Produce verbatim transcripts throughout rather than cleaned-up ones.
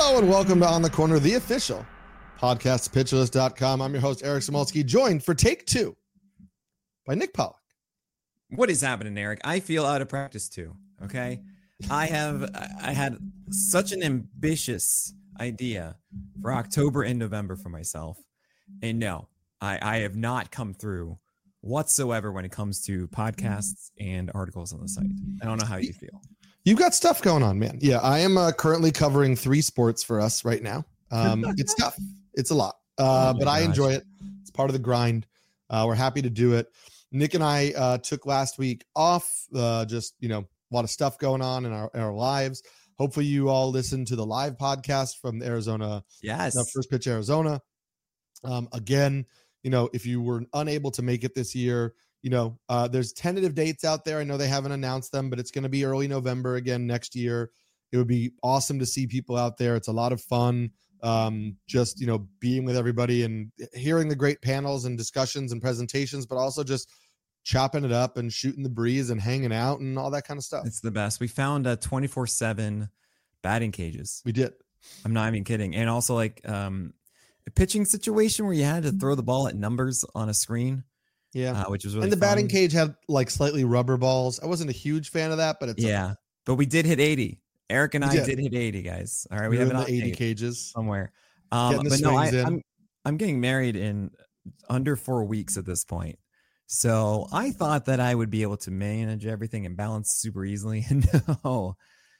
Hello and welcome to On the Corner, the official podcast, pitcher list dot com. I'm your host, Eric Samolsky, joined for take two by Nick Pollack. What is happening, Eric? I feel out of practice too, okay? I have, I had such an ambitious idea for October and November for myself. And no, I, I have not come through whatsoever when it comes to podcasts and articles on the site. I don't know how you feel. You've got stuff going on, man. Yeah, I am uh, currently covering three sports for us right now. Um, it's tough. It's a lot, uh, oh but gosh. I enjoy it. It's part of the grind. Uh, we're happy to do it. Nick and I uh, took last week off, uh, just, you know, a lot of stuff going on in our, in our lives. Hopefully you all listened to the live podcast from the Arizona. Yes. Uh, First Pitch Arizona. Um, again, you know, if you were unable to make it this year, you know, uh, there's tentative dates out there. I know they haven't announced them, but it's going to be early November again next year. It would be awesome to see people out there. It's a lot of fun. Um, just, you know, being with everybody and hearing the great panels and discussions and presentations, but also just chopping it up and shooting the breeze and hanging out and all that kind of stuff. It's the best. We found a twenty-four seven batting cages. We did. I'm not even kidding. And also like um, a pitching situation where you had to throw the ball at numbers on a screen. Yeah, uh, which was really and the fun. Batting cage had like slightly rubber balls. I wasn't a huge fan of that, but it's yeah. okay. But we did hit eighty. Eric and we I did. did hit eighty, guys. All right, we, we we have the eighty cages somewhere. Um, the but no, I, in. I'm I'm getting married in under four weeks at this point. So I thought that I would be able to manage everything and balance super easily. no,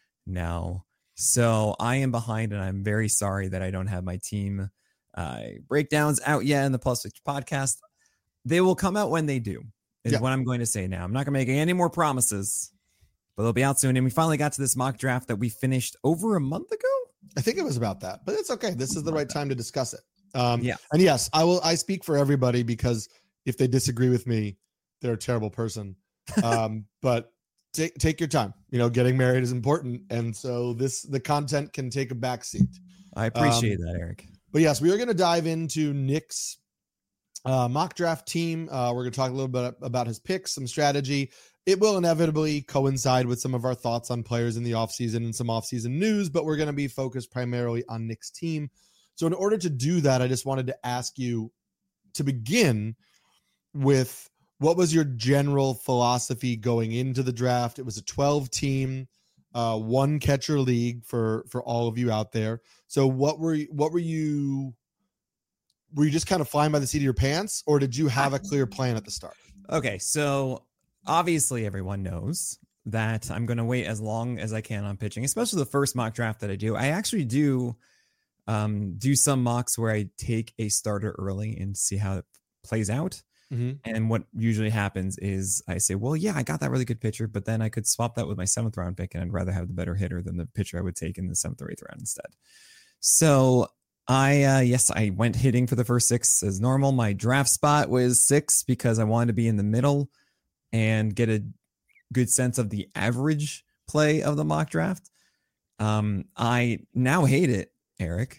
no. So I am behind, and I'm very sorry that I don't have my team uh, breakdowns out yet in the Plus Pitch podcast. They will come out when they do. Is yeah. what I'm going to say now. I'm not going to make any more promises, but they'll be out soon. And we finally got to this mock draft that we finished over a month ago. I think it was about that, but it's okay. This is the right time to discuss it. Um, yeah. And yes, I will. I speak for everybody because if they disagree with me, they're a terrible person. Um, but take take your time. You know, getting married is important, and so this the content can take a back seat. I appreciate um, that, Eric. But yes, we are going to dive into Nick's Uh, mock draft team. Uh, we're going to talk a little bit about his picks, some strategy. It will inevitably coincide with some of our thoughts on players in the offseason and some offseason news, but we're going to be focused primarily on Nick's team. So in order to do that, I just wanted to ask you to begin with what was your general philosophy going into the draft? It was a twelve team, uh, one catcher league for, for all of you out there. So what were, what were you, Were you just kind of flying by the seat of your pants, or did you have a clear plan at the start? Okay, so obviously everyone knows that I'm going to wait as long as I can on pitching, especially the first mock draft that I do. I actually do um, do some mocks where I take a starter early and see how it plays out. Mm-hmm. And what usually happens is I say, well, yeah, I got that really good pitcher, but then I could swap that with my seventh round pick, and I'd rather have the better hitter than the pitcher I would take in the seventh or eighth round instead. So I, uh, yes, I went hitting for the first six as normal. My draft spot was six because I wanted to be in the middle and get a good sense of the average play of the mock draft. Um, I now hate it, Eric,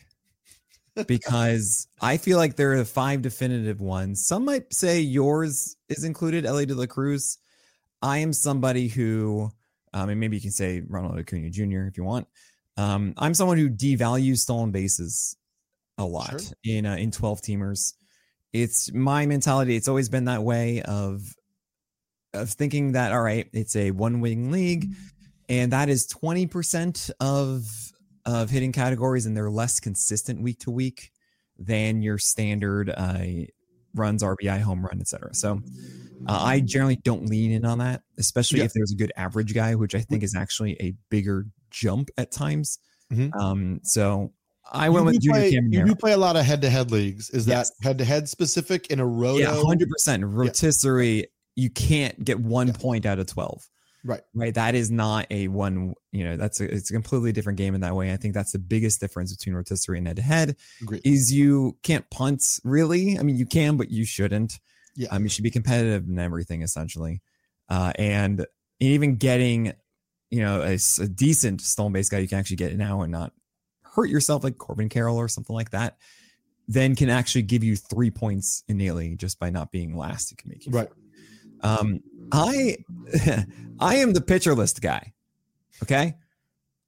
because I feel like there are five definitive ones. Some might say yours is included, Elly De La Cruz. I am somebody who, um, and maybe you can say Ronald Acuna Junior if you want. Um, I'm someone who devalues stolen bases a lot sure. in uh, in twelve teamers. It's my mentality. It's always been that way of of thinking that, all right, it's a one wing league, and that is twenty percent of of hitting categories, and they're less consistent week to week than your standard uh, runs, R B I, home run, et cetera. So uh, I generally don't lean in on that, especially yeah. if there's a good average guy, which I think is actually a bigger jump at times. Mm-hmm. Um, so I went with Junior Caminero. You do play a lot of head-to-head leagues. Is yes. that head-to-head specific in a roto? Yeah, one hundred percent. Rotisserie, yeah. you can't get one yeah. point out of twelve. Right. Right. That is not a one, you know, that's a, it's a completely different game in that way. I think that's the biggest difference between rotisserie and head-to-head Agreed. Is you can't punt really. I mean, you can, but you shouldn't. Yeah. Um, you should be competitive in everything essentially. Uh, and even getting, you know, a, a decent stolen base guy you can actually get now and not hurt yourself like Corbin Carroll or something like that, then can actually give you three points innately just by not being last. It can make you right. Four. Um, I, I am the pitcher list guy. Okay.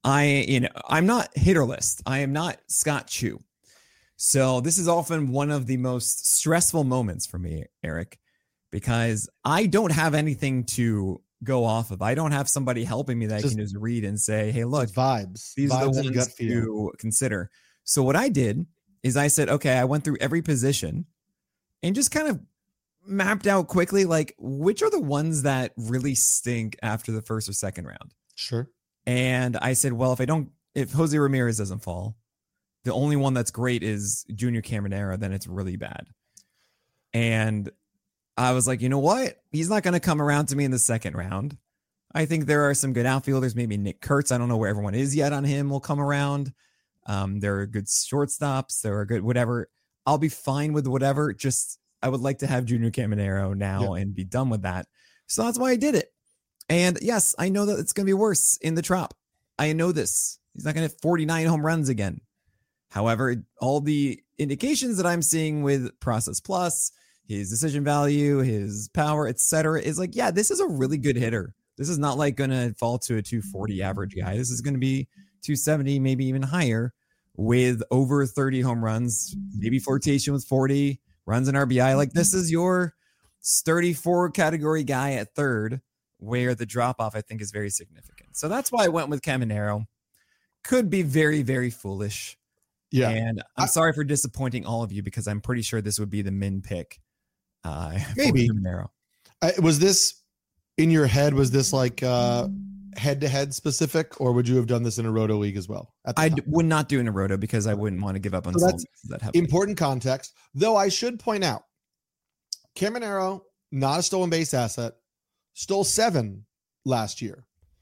I, you know, I'm not hitter list. I am not Scott Chu. So this is often one of the most stressful moments for me, Eric, because I don't have anything to go off of. I don't have somebody helping me that just, I can just read and say, hey, look, vibes. These vibes are the ones to consider. So what I did is I said, okay, I went through every position and just kind of mapped out quickly, like, which are the ones that really stink after the first or second round. Sure. And I said, well, if I don't, if Jose Ramirez doesn't fall, the only one that's great is Junior Caminero, then it's really bad. And I was like, you know what? He's not going to come around to me in the second round. I think there are some good outfielders. Maybe Nick Kurtz. I don't know where everyone is yet on him. Will come around. Um, there are good shortstops. There are good whatever. I'll be fine with whatever. Just I would like to have Junior Caminero now yeah. and be done with that. So that's why I did it. And yes, I know that it's going to be worse in the Trop. I know this. He's not going to hit forty-nine home runs again. However, all the indications that I'm seeing with Process Plus, his decision value, his power, et cetera, is like, yeah, this is a really good hitter. This is not like going to fall to a two forty average guy. This is going to be two seventy, maybe even higher, with over thirty home runs, maybe flirtation with forty runs and R B I. Like, this is your thirty-four category guy at third, where the drop off I think is very significant. So that's why I went with Caminero. Could be very, very foolish. Yeah. And I'm I, sorry for disappointing all of you, because I'm pretty sure this would be the min pick. Uh, maybe. Caminero. I, was this in your head? Was this like uh, head-to-head specific, or would you have done this in a roto league as well? I d- would not do in a roto because I wouldn't want to give up on so that's that important context. Though I should point out, Caminero, not a stolen base asset, stole seven last year.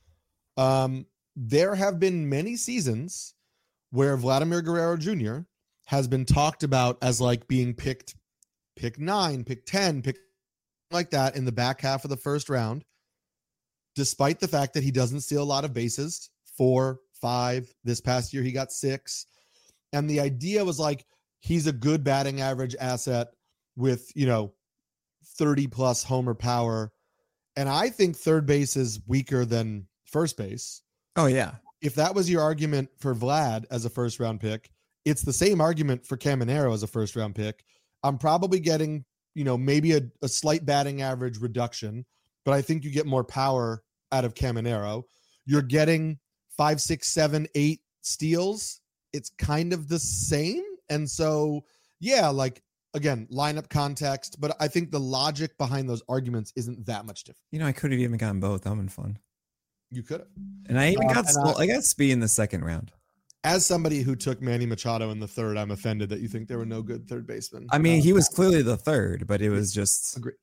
Um, there have been many seasons where Vladimir Guerrero Junior has been talked about as like being picked, pick nine, pick ten, pick like that in the back half of the first round, despite the fact that he doesn't steal a lot of bases, four, five. This past year, he got six. And the idea was like, he's a good batting average asset with, you know, thirty plus homer power. And I think third base is weaker than first base. Oh, yeah. If that was your argument for Vlad as a first round pick, it's the same argument for Caminero as a first round pick. I'm probably getting, you know, maybe a, a slight batting average reduction, but I think you get more power out of Caminero. You're getting five, six, seven, eight steals. It's kind of the same. And so, yeah, like, again, lineup context, but I think the logic behind those arguments isn't that much different. You know, I could have even gotten both. That would have been fun. You could have. And I even um, got I, I got Speed in the second round. As somebody who took Manny Machado in the third, I'm offended that you think there were no good third basemen. I mean, uh, he was clearly the third, but it was just agree.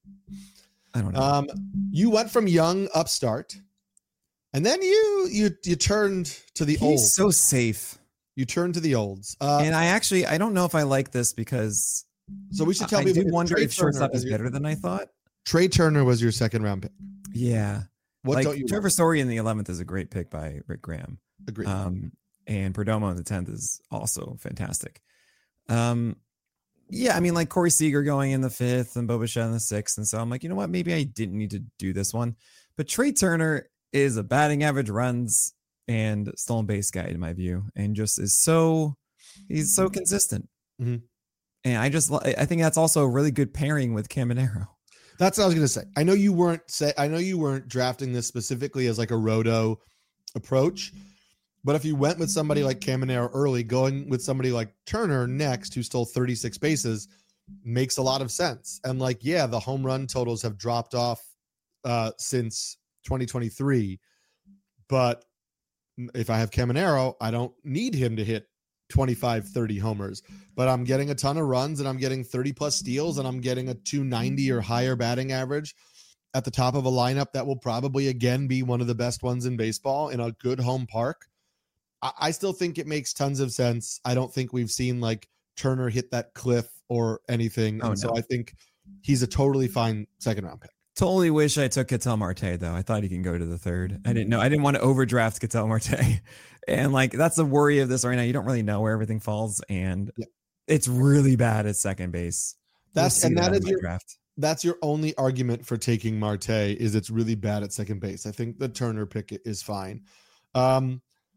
I don't know. Um, you went from young upstart, and then you you you turned to the old. He's so safe. You turned to the olds. Uh, and I actually I don't know if I like this because so we should tell I, me. I do wonder Trey if shortstop is better than I thought. Trey Turner was your second round pick. Yeah. What like, don't you Trevor want? Story in the eleventh is a great pick by Rick Graham. Agreed. Um, and Perdomo in the tenth is also fantastic. Um, yeah, I mean, like Corey Seager going in the fifth and Bo Bichette in the sixth. And so I'm like, you know what? Maybe I didn't need to do this one. But Trey Turner is a batting average, runs, and stolen base guy, in my view, and just is so, he's so consistent. Mm-hmm. And I just, I think that's also a really good pairing with Caminero. That's what I was going to say. I know you weren't say, I know you weren't drafting this specifically as like a roto approach, but if you went with somebody like Caminero early, going with somebody like Turner next, who stole thirty-six bases, makes a lot of sense. And like, yeah, the home run totals have dropped off uh, since twenty twenty-three, but if I have Caminero, I don't need him to hit twenty-five, thirty homers, but I'm getting a ton of runs and I'm getting thirty plus steals and I'm getting a two ninety or higher batting average at the top of a lineup that will probably again be one of the best ones in baseball in a good home park. I, I still think it makes tons of sense. I don't think we've seen like Turner hit that cliff or anything. Oh, and no. So I think he's a totally fine second round pick. Totally wish I took Ketel Marte, though. I thought he can go to the third. I didn't know. I didn't want to overdraft Ketel Marte. And like, that's the worry of this right now. You don't really know where everything falls. And yeah. It's really bad at second base. That's, and that, that is your draft. That's your only argument for taking Marte is it's really bad at second base. I think the Turner pick is fine. Um,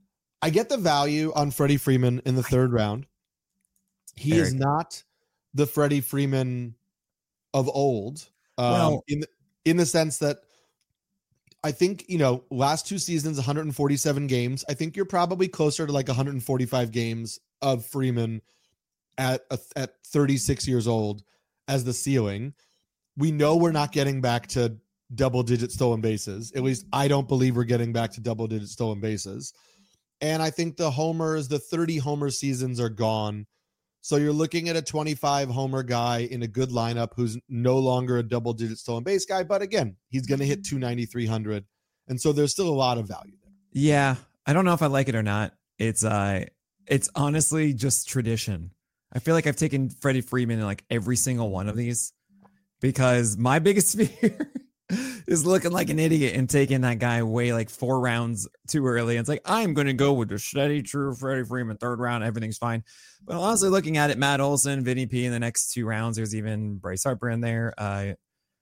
I get the value on Freddie Freeman in the third round. He Eric. is not the Freddie Freeman of old, um, Well- in the, in the sense that I think, you know, last two seasons, one hundred forty-seven games. I think you're probably closer to like one hundred forty-five games of Freeman at a, at thirty-six years old as the ceiling. We know we're not getting back to double-digit stolen bases. At least I don't believe we're getting back to double-digit stolen bases. And I think the homers, the thirty homer seasons are gone. So you're looking at a twenty-five homer guy in a good lineup who's no longer a double-digit stolen base guy. But again, he's going to hit two ninety, three hundred. And so there's still a lot of value there. Yeah, I don't know if I like it or not. It's uh, it's honestly just tradition. I feel like I've taken Freddie Freeman in like every single one of these because my biggest fear is looking like an idiot and taking that guy way like four rounds too early. It's like, I'm going to go with the steady, true Freddie Freeman third round. Everything's fine. But honestly, looking at it, Matt Olson, Vinny P in the next two rounds, there's even Bryce Harper in there. Uh,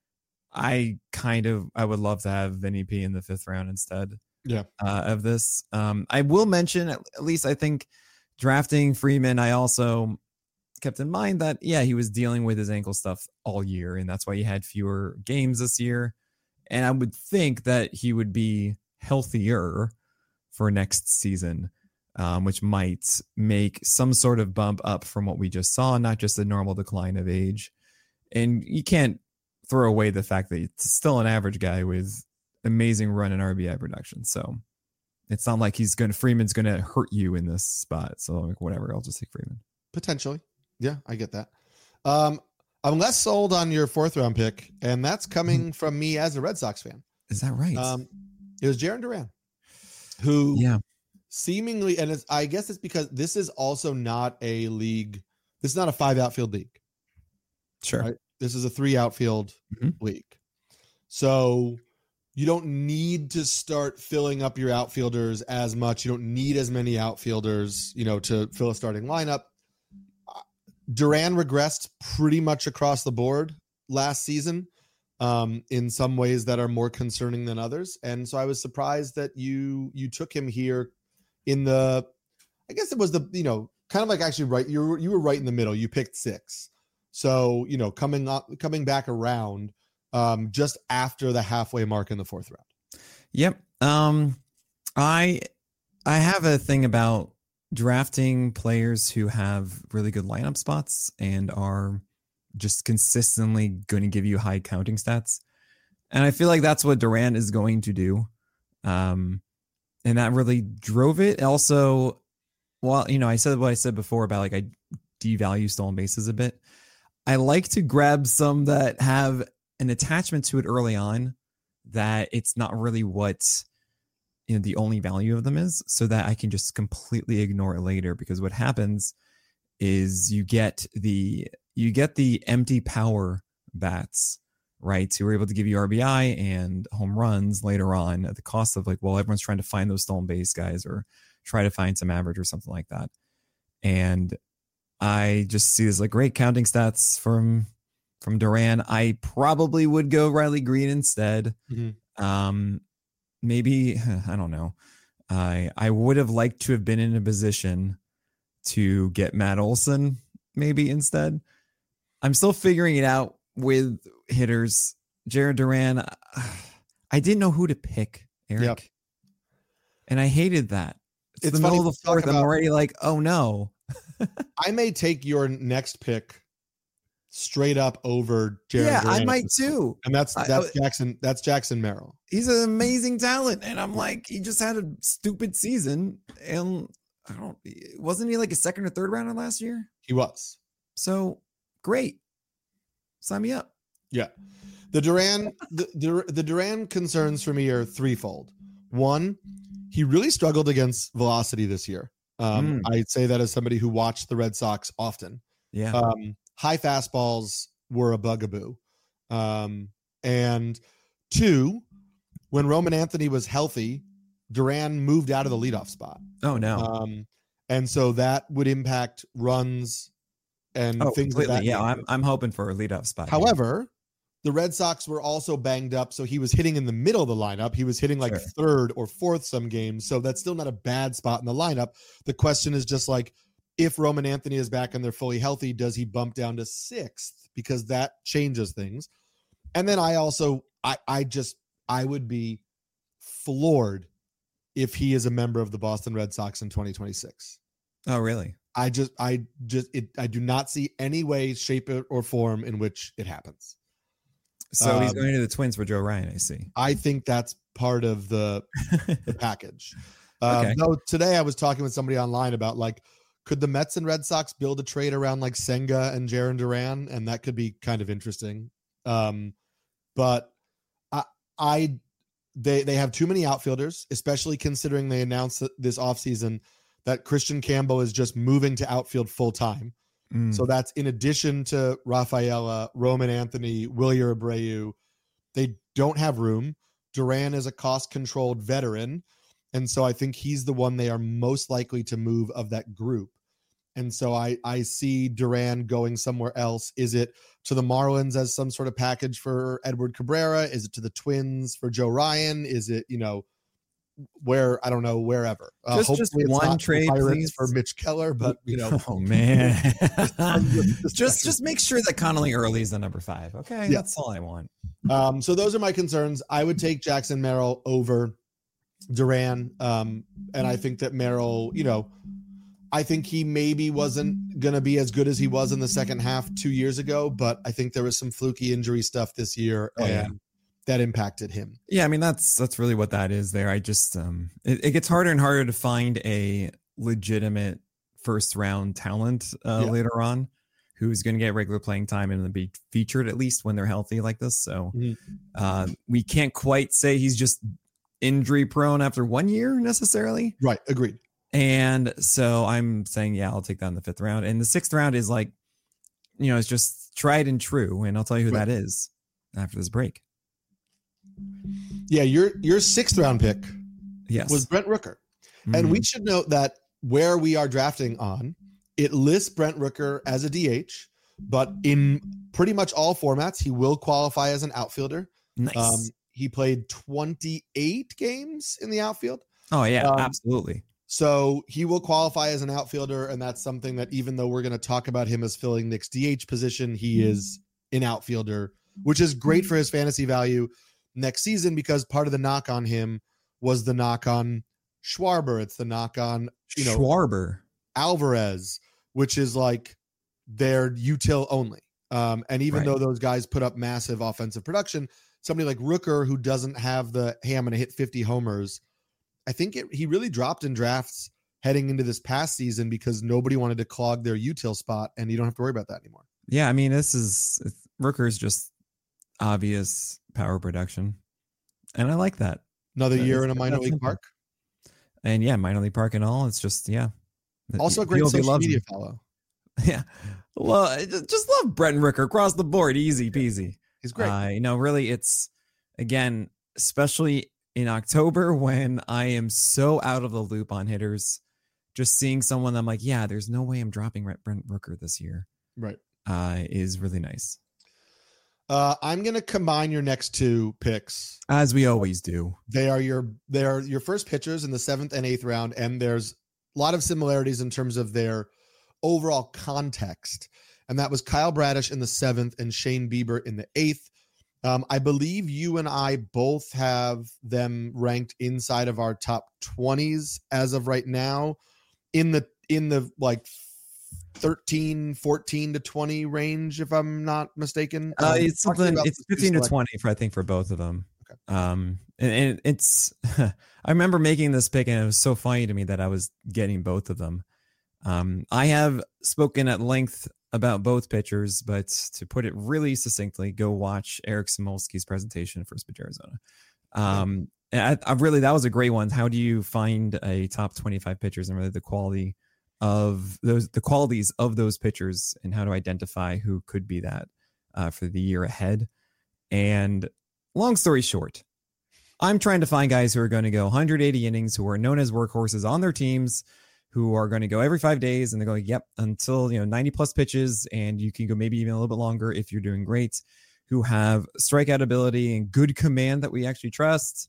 I kind of, I would love to have Vinny P in the fifth round instead Yeah. uh, of this. Um, I will mention, at least I think drafting Freeman, I also kept in mind that, yeah, he was dealing with his ankle stuff all year. And that's why he had fewer games this year. And I would think that he would be healthier for next season, um, which might make some sort of bump up from what we just saw, not just a normal decline of age. And you can't throw away the fact that it's still an average guy with amazing run and R B I production. So it's not like he's going to, Freeman's going to hurt you in this spot. So like, whatever, I'll just take Freeman. Potentially. Yeah, I get that. Um, I'm less sold on your fourth round pick, and that's coming from me as a Red Sox fan. Is that right? Um, it was Jarren Duran, who yeah. seemingly, and it's, I guess it's because this is also not a league. This is not a five outfield league. Sure. Right? This is a three outfield Mm-hmm. league. So you don't need to start filling up your outfielders as much. You don't need as many outfielders, you know, to fill a starting lineup. Duran regressed pretty much across the board last season, um, in some ways that are more concerning than others. And so I was surprised that you you took him here in the, I guess it was the, you know, kind of like actually right. You were, you were right in the middle. You picked six. So, you know, coming up, coming back around um, just after the halfway mark in the fourth round. Yep. Um, I I have a thing about drafting players who have really good lineup spots and are just consistently going to give you high counting stats. And I feel like that's what Duran is going to do. Um, and that really drove it. Also, well, you know, I said what I said before about like I devalue stolen bases a bit. I like to grab some that have an attachment to it early on that it's not really what, you know, the only value of them is, so that I can just completely ignore it later. Because what happens is you get the you get the empty power bats, right? So we're able to give you R B I and home runs later on at the cost of like, well, everyone's trying to find those stolen base guys or try to find some average or something like that. And I just see this like great counting stats from from Duran. I probably would go Riley Green instead. Mm-hmm. Um, maybe, I don't know. I I would have liked to have been in a position to get Matt Olson maybe instead. I'm still figuring it out with hitters. Jarren Duran, I didn't know who to pick, Eric. Yep. And I hated that. It's, it's the middle of the fourth. I'm already like, oh no. I may take your next pick straight up over Jarren Yeah, Duran I might too. And that's that's I, Jackson. That's Jackson Merrill. He's an amazing talent, and I'm like, he just had a stupid season, and I don't. Wasn't he like a second or third rounder last year? He was. So great. Sign me up. Yeah, the Duran the, the the Duran concerns for me are threefold. One, he really struggled against velocity this year. Um, mm. I'd say that as somebody who watched the Red Sox often. Yeah. Um, high fastballs were a bugaboo. Um, and two, when Roman Anthony was healthy, Duran moved out of the leadoff spot. Oh, no. Um, and so that would impact runs and oh, things completely. like that. Yeah, I'm, I'm hoping for a leadoff spot. However, the Red Sox were also banged up, so he was hitting in the middle of the lineup. He was hitting like Sure. third or fourth some games, so that's still not a bad spot in the lineup. The question is just like, if Roman Anthony is back and they're fully healthy, does he bump down to sixth? Because that changes things. And then I also, I, I just, I would be floored if he is a member of the Boston Red Sox in twenty twenty-six. Oh, really? I just, I just, it, I do not see any way, shape, or form in which it happens. So he's Um, going to the Twins for Joe Ryan, I see. I think that's part of the the package. Um, Okay. Though today I was talking with somebody online about like, could the Mets and Red Sox build a trade around like Senga and Jarren Duran, and that could be kind of interesting. Um, but I, I, they they have too many outfielders, especially considering they announced this offseason that Christian Campbell is just moving to outfield full time. Mm. So that's in addition to Rafaela, Roman Anthony, Wilyer Abreu. They don't have room. Duran is a cost-controlled veteran, and so I think he's the one they are most likely to move of that group. And so I, I see Duran going somewhere else. Is it to the Marlins as some sort of package for Edward Cabrera? Is it to the Twins for Joe Ryan? Is it, you know, where, I don't know, wherever. Uh, Just- just hopefully it's one not the trade, Pirates please. for Mitch Keller, but, you know. Oh man. just just make sure that Connolly Early is the number five. Okay, Yeah. that's all I want. Um, so those are my concerns. I would take Jackson Merrill over Duran. Um, and I think that Merrill, you know, I think he maybe wasn't going to be as good as he was in the second half two years ago, but I think there was some fluky injury stuff this year Oh, and yeah. that impacted him. Yeah, I mean that's that's really what that is there. I just um it, it gets harder and harder to find a legitimate first round talent uh, Yeah. later on who's going to get regular playing time and be featured at least when they're healthy like this. So Mhm. uh, we can't quite say he's just injury prone after one year necessarily. Right. Agreed. And so I'm saying, yeah, I'll take that in the fifth round. And the sixth round is like, you know, it's just tried and true. And I'll tell you who Right. that is after this break. Yeah. Your, your sixth round pick Yes. was Brent Rooker. And we should note that where we are drafting on, it lists Brent Rooker as a D H, but in pretty much all formats, he will qualify as an outfielder. Mm, nice. Um, he played twenty-eight games in the outfield. oh, yeah, um, absolutely. So he will qualify as an outfielder. And that's something that even though we're going to talk about him as filling Nick's D H position, he is an outfielder, which is great for his fantasy value next season because part of the knock on him was the knock on Schwarber. It's the knock on, you know, Schwarber. Alvarez, which is like their util only. Um, and even Right. though those guys put up massive offensive production, somebody like Rooker, who doesn't have the, hey, I'm going to hit fifty homers, I think it, he really dropped in drafts heading into this past season because nobody wanted to clog their util spot, and you don't have to worry about that anymore. Yeah, I mean, this is Rooker's just obvious power production. And I like that. Another That year is- in a minor that's league simple. park. And yeah, minor league park and all. It's just, yeah. Also a great P O V social loves media him. follow. Yeah. Well, I ju- just love Brent Rooker across the board. Easy peasy. He's great. Uh, you know, really, it's again, especially in October when I am so out of the loop on hitters, just seeing someone I'm like, yeah, there's no way I'm dropping Brent Rooker this year. Right. Uh, is really nice. Uh, I'm going to combine your next two picks. As we always do. They are your they are your first pitchers in the seventh and eighth round, and there's a lot of similarities in terms of their overall context. And that was Kyle Bradish in the seventh and Shane Bieber in the eighth. Um, I believe you and I both have them ranked inside of our top twenties as of right now, in the in the like thirteen, fourteen to twenty range, if I'm not mistaken. Uh, Um, it's talking something. about It's the two fifteen to select- twenty for I think for both of them. Okay. Um, and, and it's. I remember making this pick, and it was so funny to me that I was getting both of them. Um, I have spoken at length about both pitchers, but to put it really succinctly, go watch Eric Smolsky's presentation at First Pitch Arizona. Um, I, I really that was a great one. How do you find a top twenty-five pitchers and really the quality of those, the qualities of those pitchers, and how to identify who could be that uh, for the year ahead? And long story short, I'm trying to find guys who are going to go one hundred eighty innings, who are known as workhorses on their teams, who are going to go every five days, and they're going, yep, until, you know, ninety plus pitches, and you can go maybe even a little bit longer if you're doing great, who have strikeout ability and good command that we actually trust.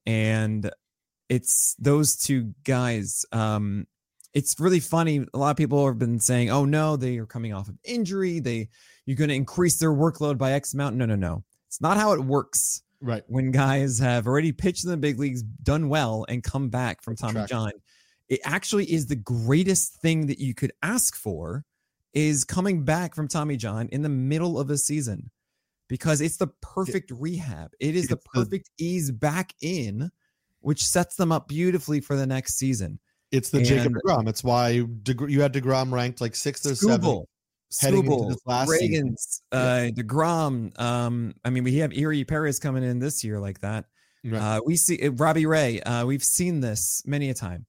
And it's those two guys. Um, it's really funny. A lot of people have been saying, oh no, they are coming off of injury. They, you're going to increase their workload by X amount. No, no, no. It's not how it works. Right. When guys have already pitched in the big leagues, done well, and come back from Tommy John, it actually is the greatest thing that you could ask for, is coming back from Tommy John in the middle of a season, because it's the perfect rehab. It is the perfect ease back in, which sets them up beautifully for the next season. It's the and Jacob DeGrom. It's why De- you had DeGrom ranked like sixth or seventh. Heading into this last Reagan's, uh, yeah. DeGrom. Um, I mean, we have Eury Perez coming in this year like that. Right. Uh, we see uh, Robbie Ray. Uh, we've seen this many a time,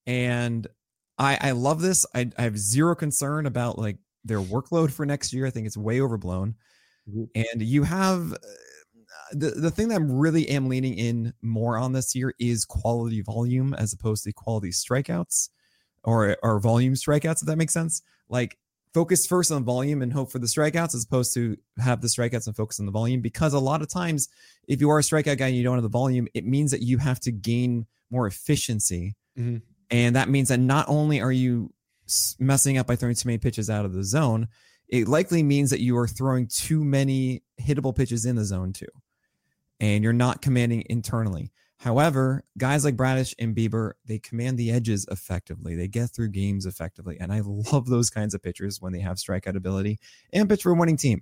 and I, I love this. I, I have zero concern about like their workload for next year. I think it's way overblown. Mm-hmm. And you have uh, the the thing that I'm really am leaning in more on this year is quality volume as opposed to quality strikeouts, or or volume strikeouts. If that makes sense, like. Focus first on volume and hope for the strikeouts, as opposed to have the strikeouts and focus on the volume. Because a lot of times, if you are a strikeout guy and you don't have the volume, it means that you have to gain more efficiency. Mm-hmm. And that means that not only are you messing up by throwing too many pitches out of the zone, it likely means that you are throwing too many hittable pitches in the zone too. And you're not commanding internally. However, guys like Bradish and Bieber, they command the edges effectively. They get through games effectively. And I love those kinds of pitchers when they have strikeout ability and pitch for a winning team.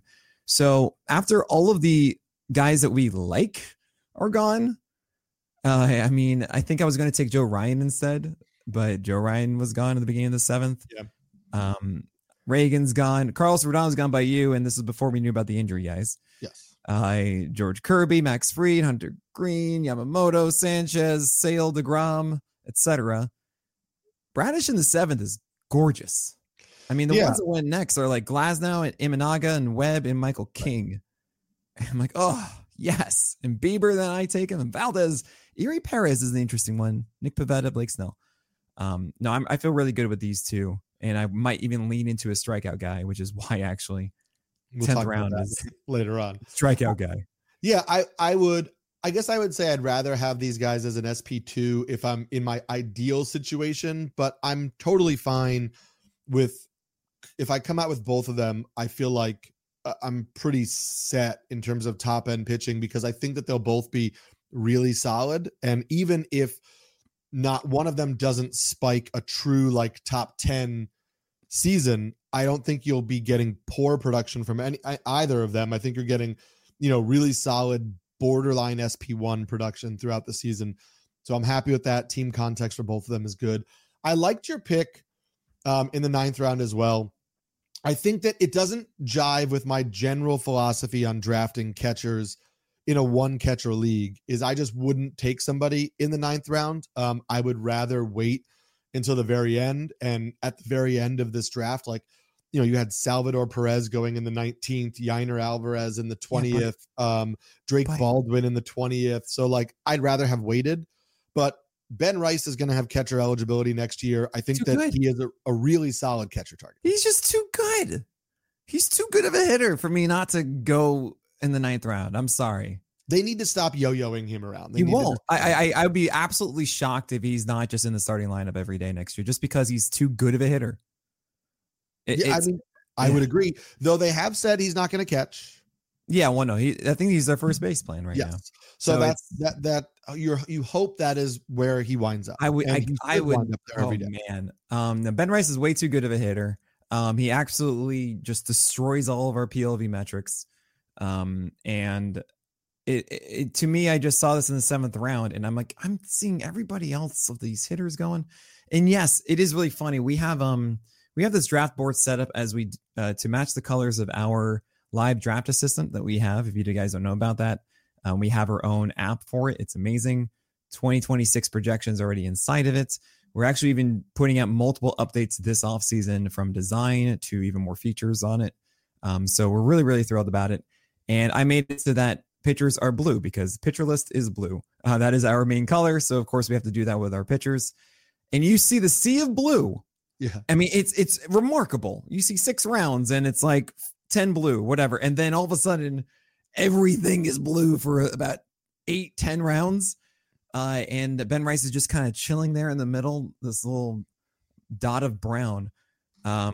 So after all of the guys that we like are gone, uh, I mean, I think I was going to take Joe Ryan instead, but Joe Ryan was gone at the beginning of the seventh. Yeah. Um, Reagan's gone. Carlos Rodon's gone by you. And this is before we knew about the injury, guys. Yes. Uh, George Kirby, Max Fried, Hunter Green, Yamamoto, Sanchez, Sale, DeGrom, et cetera. Bradish in the seventh is gorgeous. I mean, the yeah. ones that went next are like Glasnow and Imanaga and Webb and Michael King. And I'm like, oh, yes. And Bieber, then I take him. And Valdez. Eury Perez is the interesting one. Nick Pivetta, Blake Snell. Um, no, I'm, I feel really good with these two. And I might even lean into a strikeout guy, which is why actually We'll tenth round is later on. Strikeout guy. Yeah, I, I would, I guess I would say I'd rather have these guys as an S P two if I'm in my ideal situation, but I'm totally fine with, if I come out with both of them, I feel like I'm pretty set in terms of top end pitching, because I think that they'll both be really solid. And even if not one of them doesn't spike a true like top ten season, I don't think you'll be getting poor production from any either of them. I think you're getting, you know, really solid borderline S P one production throughout the season. So I'm happy with that. Team context for both of them is good. I liked your pick um, in the ninth round as well. I think that it doesn't jive with my general philosophy on drafting catchers in a one catcher league. Is I just wouldn't take somebody in the ninth round. Um, I would rather wait until the very end. And at the very end of this draft, like, you know, you had Salvador Perez going in the nineteenth, Yainer Alvarez in the twentieth, yeah, but, um, Drake but, Baldwin in the twentieth. So like, I'd rather have waited, but Ben Rice is going to have catcher eligibility next year. I think that good. he is a, a really solid catcher target. He's just too good. He's too good of a hitter for me not to go in the ninth round. I'm sorry. They need to stop yo-yoing him around. They he won't. To- I, I, I'd be absolutely shocked if he's not just in the starting lineup every day next year, just because he's too good of a hitter. It, yeah, I mean, I yeah. would agree. Though they have said he's not going to catch. Yeah, well, no, he. I think he's their first base plan right yes. now. So, so that's that. That you you hope that is where he winds up. I would. I, I would. Up there oh every day. man, um, now Ben Rice is way too good of a hitter. Um, he absolutely just destroys all of our P L V metrics. Um, and it, it to me, I just saw this in the seventh round, and I'm like, I'm seeing everybody else of these hitters going. And yes, it is really funny. We have um. We have this draft board set up as we uh, to match the colors of our live draft assistant that we have. If you guys don't know about that, um, we have our own app for it. It's amazing. twenty twenty-six projections already inside of it. We're actually even putting out multiple updates this offseason, from design to even more features on it. Um, so we're really, really thrilled about it. And I made it so that pitchers are blue, because pitcher list is blue. Uh, that is our main color. So of course we have to do that with our pitchers. And you see the sea of blue. Yeah. I mean, it's it's remarkable. You see six rounds and it's like ten blue, whatever. And then all of a sudden, everything is blue for about eight, ten rounds. Uh, and Ben Rice is just kind of chilling there in the middle, this little dot of brown. Um,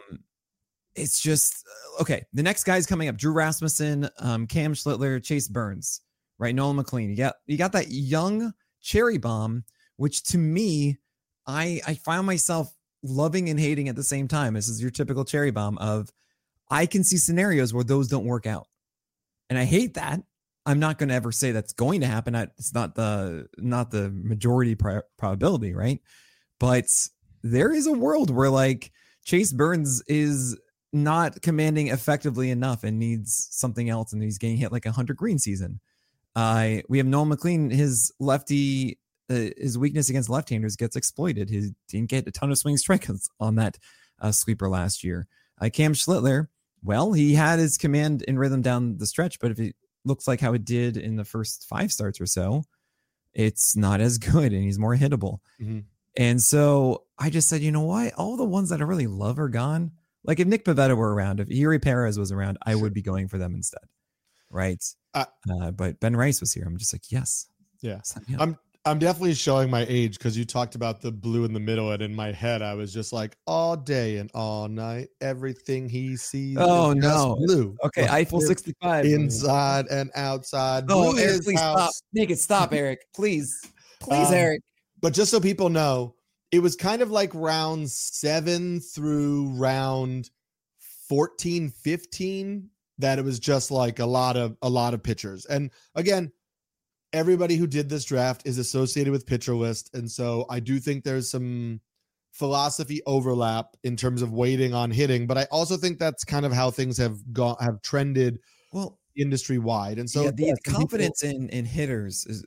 it's just, okay, the next guy's coming up, Drew Rasmussen, um, Cam Schlittler, Chase Burns, right? Nolan McLean. You got, you got that young cherry bomb, which to me, I, I found myself loving and hating at the same time. This is your typical cherry bomb of, I can see scenarios where those don't work out. And I hate that. I'm not going to ever say that's going to happen. It's not the, not the majority pri- probability, right? But there is a world where like Chase Burns is not commanding effectively enough and needs something else. And he's getting hit like a Hunter Green season. Uh, we have Nolan McLean, his lefty, uh, his weakness against left-handers gets exploited. He didn't get a ton of swing strikeouts on that uh, sweeper last year. Uh, Cam Schlittler, well, he had his command and rhythm down the stretch, but if it looks like how it did in the first five starts or so, it's not as good and he's more hittable. Mm-hmm. And so I just said, you know what? All the ones that I really love are gone. Like if Nick Pivetta were around, if Yuri Perez was around, I sure. would be going for them instead. Right. Uh, uh, but Ben Rice was here. I'm just like, yes. Yeah. I'm, I'm definitely showing my age because you talked about the blue in the middle, and in my head, I was just like, all day and all night, everything he sees. Oh no, blue. Okay, like, Eiffel sixty-five, inside and outside. Oh, Eric, please house. stop. Make it stop, Eric. Please, please, um, Eric. But just so people know, it was kind of like round seven through round fourteen, fifteen that it was just like a lot of a lot of pitchers. And again, everybody who did this draft is associated with Pitcher List. And so I do think there's some philosophy overlap in terms of waiting on hitting, but I also think that's kind of how things have gone, have trended well industry wide. And so yeah, the yeah, confidence people, in, in hitters is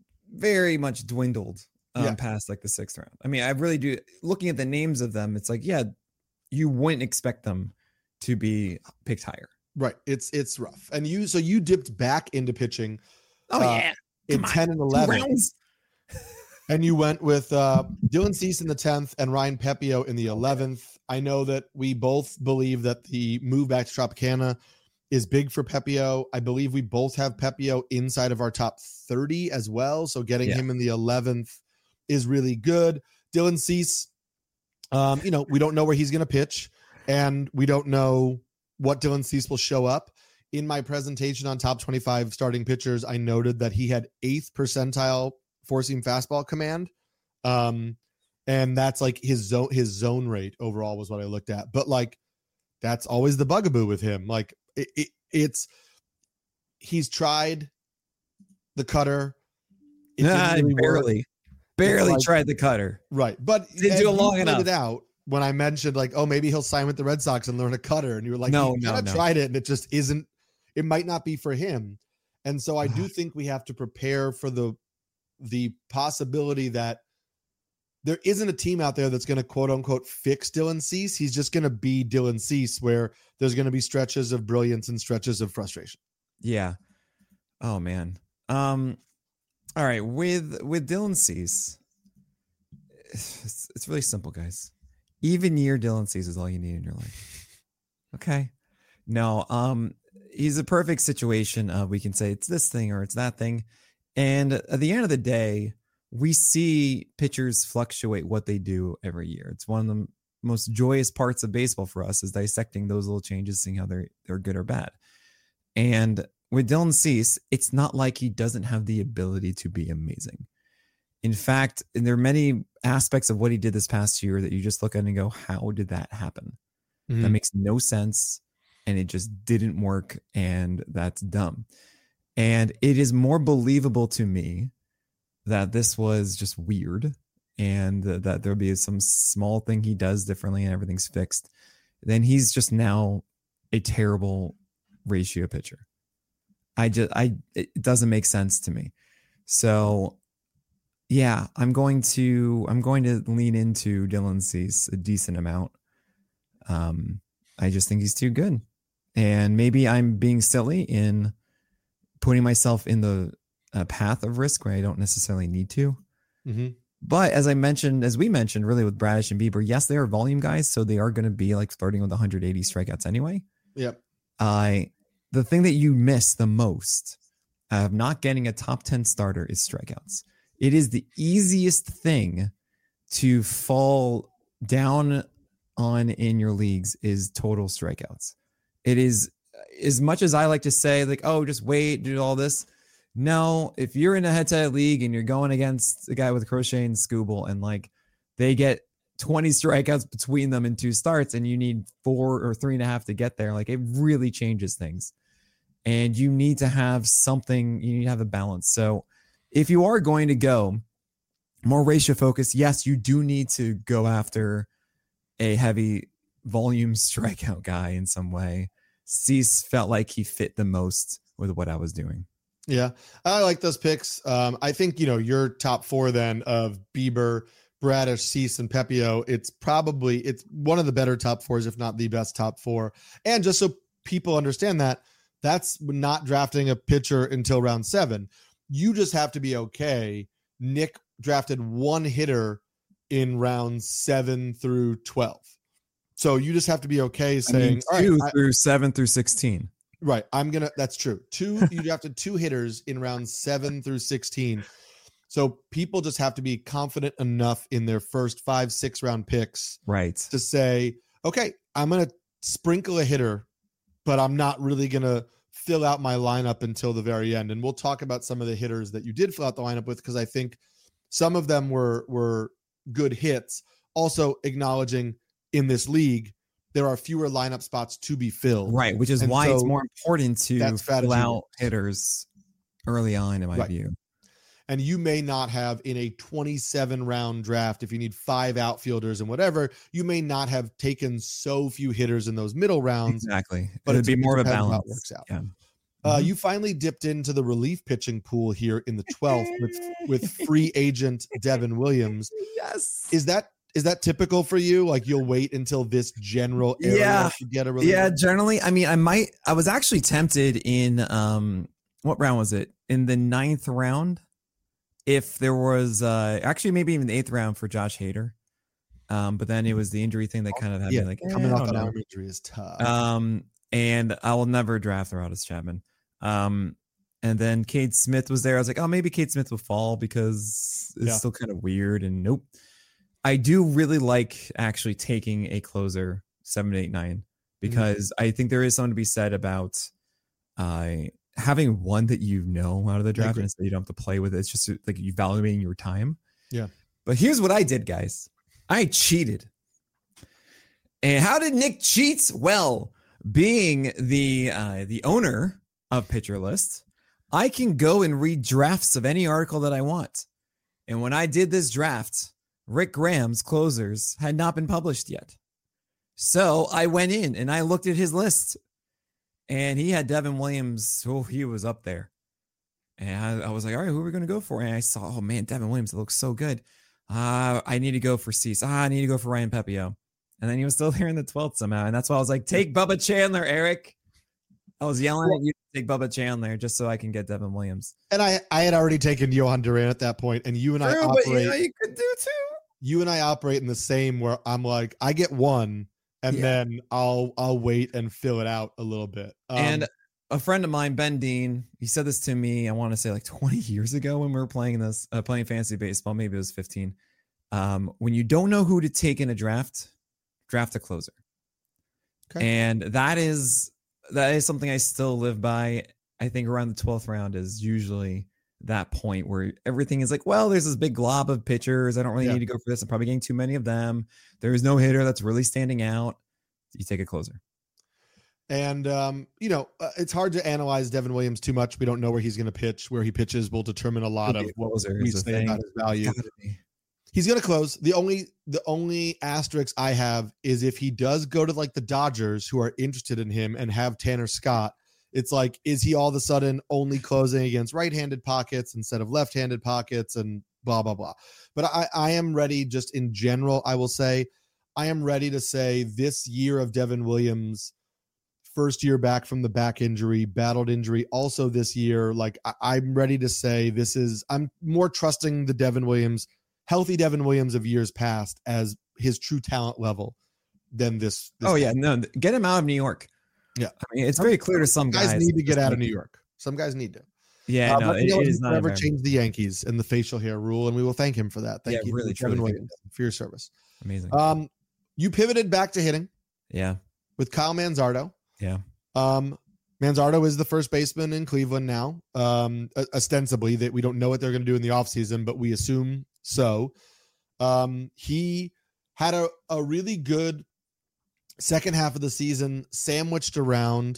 very much dwindled um, yeah. past like the sixth round. I mean, I really do looking at the names of them. It's like, yeah, you wouldn't expect them to be picked higher. Right. It's, it's rough. And you, so you dipped back into pitching. Oh uh, yeah. in Come ten on, and eleven, and you went with uh, Dylan Cease in the tenth and Ryan Pepio in the eleventh. I know that we both believe that the move back to Tropicana is big for Pepio. I believe we both have Pepio inside of our top thirty as well. So getting yeah. him in the eleventh is really good. Dylan Cease, um, you know, we don't know where he's going to pitch, and we don't know what Dylan Cease will show up. In my presentation on top twenty-five starting pitchers, I noted that he had eighth percentile four-seam fastball command. Um, and that's like his zone, his zone rate overall was what I looked at. But like, that's always the bugaboo with him. Like it, it, it's, he's tried the cutter. It nah, really barely, work. barely like, tried the cutter. Right. But didn't do it long enough. It out when I mentioned like, oh, maybe he'll sign with the Red Sox and learn a cutter. And you were like, no, you no, no. tried it. And it just isn't, it might not be for him. And so I do think we have to prepare for the, the possibility that there isn't a team out there that's going to quote unquote fix Dylan Cease. He's just going to be Dylan Cease, where there's going to be stretches of brilliance and stretches of frustration. Yeah. Oh man. Um, all right. With, with Dylan Cease, it's, it's really simple, guys. Even year Dylan Cease is all you need in your life. Okay. No, um, he's a perfect situation. Uh, we can say it's this thing or it's that thing. And at the end of the day, we see pitchers fluctuate what they do every year. It's one of the most joyous parts of baseball for us is dissecting those little changes, seeing how they're, they're good or bad. And with Dylan Cease, it's not like he doesn't have the ability to be amazing. In fact, and there are many aspects of what he did this past year that you just look at and go, how did that happen? Mm-hmm. That makes no sense. And it just didn't work. And that's dumb. And it is more believable to me that this was just weird and that there'll be some small thing he does differently and everything's fixed. Then he's just now a terrible ratio pitcher. I just, I, it doesn't make sense to me. So yeah, I'm going to, I'm going to lean into Dylan Cease a decent amount. Um, I just think he's too good. And maybe I'm being silly in putting myself in the uh, path of risk where I don't necessarily need to. Mm-hmm. But as I mentioned, as we mentioned, really with Bradish and Bieber, yes, they are volume guys. So they are going to be like starting with one hundred eighty strikeouts anyway. Yep. I, uh, the thing that you miss the most of not getting a top ten starter is strikeouts. It is the easiest thing to fall down on in your leagues is total strikeouts. It is, as much as I like to say, like, oh, just wait, do all this. No, if you're in a head-to-head league and you're going against a guy with Crochet and Scooble and like they get twenty strikeouts between them in two starts and you need four or three and a half to get there, like it really changes things. And you need to have something, you need to have a balance. So if you are going to go more ratio focused, yes, you do need to go after a heavy volume strikeout guy in some way. Cease felt like he fit the most with what I was doing. Yeah, I like those picks. Um, I think, you know, your top four then of Bieber, Bradish, Cease, and Pepio, it's probably, it's one of the better top fours, if not the best top four. And just so people understand that, that's not drafting a pitcher until round seven. You just have to be okay. Nick drafted one hitter in rounds seven through twelve. So you just have to be okay saying I mean, two right, through I, seven through sixteen. Right. I'm going to, that's true. Two, you drafted two hitters in rounds seven through sixteen. So people just have to be confident enough in their first five, six round picks. Right. To say, okay, I'm going to sprinkle a hitter, but I'm not really going to fill out my lineup until the very end. And we'll talk about some of the hitters that you did fill out the lineup with, because I think some of them were, were good hits. Also acknowledging in this league, there are fewer lineup spots to be filled. Right, which is and why so it's more important to fill out works. hitters early on, in my right. view. And you may not have in a twenty-seven round draft, if you need five outfielders and whatever, you may not have taken so few hitters in those middle rounds. Exactly. But it'd be more of a balance. It works out. Yeah. Uh, Mm-hmm. You finally dipped into the relief pitching pool here in the twelfth with, with free agent Devin Williams. Yes. Is that Is that typical for you? Like you'll wait until this general area yeah. to get a reliever? Yeah, generally. I mean, I might, I was actually tempted in, um, what round was it? In the ninth round. If there was, uh, actually maybe even the eighth round for Josh Hader. Um, but then it was the injury thing that kind of had yeah, me like, coming eh, off an know. arm injury is tough. Um, and I will never draft Aroldis Chapman. Um, and then Cade Smith was there. I was like, oh, maybe Cade Smith will fall because it's yeah. still kind of weird. And nope. I do really like actually taking a closer seven, eight, nine, because mm-hmm. I think there is something to be said about uh, having one that you know out of the draft and so you don't have to play with it. It's just like evaluating your time. Yeah. But here's what I did, guys. I cheated. And how did Nick cheat? Well, being the uh, the owner of Pitcher List, I can go and read drafts of any article that I want. And when I did this draft, Rick Graham's closers had not been published yet. So I went in and I looked at his list and he had Devin Williams. Oh, he was up there. And I, I was like, all right, who are we going to go for? And I saw, oh man, Devin Williams, it looks so good. Uh, I need to go for Cease. Ah, I need to go for Ryan Pepio. And then he was still there in the twelfth somehow. And that's why I was like, take Bubba Chandler, Eric. I was yelling at you to take Bubba Chandler just so I can get Devin Williams. And I, I had already taken Johan Duran at that point, and you and True, I operate. But, you know, you could do too. You and I operate in the same where I'm like, I get one and yeah. then I'll I'll wait and fill it out a little bit. Um, and a friend of mine, Ben Dean, he said this to me, I want to say like twenty years ago when we were playing this, uh, playing fantasy baseball, maybe it was fifteen. Um, when you don't know who to take in a draft, draft a closer. Okay. And that is that is something I still live by. I think around the twelfth round is usually that point where everything is like, well, there's this big glob of pitchers. I don't really yeah. need to go for this. I'm probably getting too many of them. There is no hitter that's really standing out. You take a closer. And, um, you know, uh, it's hard to analyze Devin Williams too much. We don't know where he's going to pitch. Where he pitches will determine a lot of what we say about his value. He's going to close. The only the only asterisk I have is if he does go to like the Dodgers, who are interested in him and have Tanner Scott. It's like, is he all of a sudden only closing against right-handed pockets instead of left-handed pockets and blah, blah, blah. But I, I am ready just in general, I will say, I am ready to say this year of Devin Williams, first year back from the back injury, battled injury. Also this year, like I, I'm ready to say this is, I'm more trusting the Devin Williams, healthy Devin Williams of years past as his true talent level than this. this oh, yeah. No, get him out of New York. Yeah. I mean, it's very clear to some guys, guys need to get out of New York. Some guys need to. Yeah, uh, no, it, it is not never change the Yankees and the facial hair rule, and we will thank him for that. Thank yeah, you, really, Kevin truly, Williams, for your service. Amazing. Um, you pivoted back to hitting. Yeah. With Kyle Manzardo. Yeah. Um, Manzardo is the first baseman in Cleveland now. Um, ostensibly, that we don't know what they're going to do in the offseason, but we assume so. Um, he had a, a really good second half of the season, sandwiched around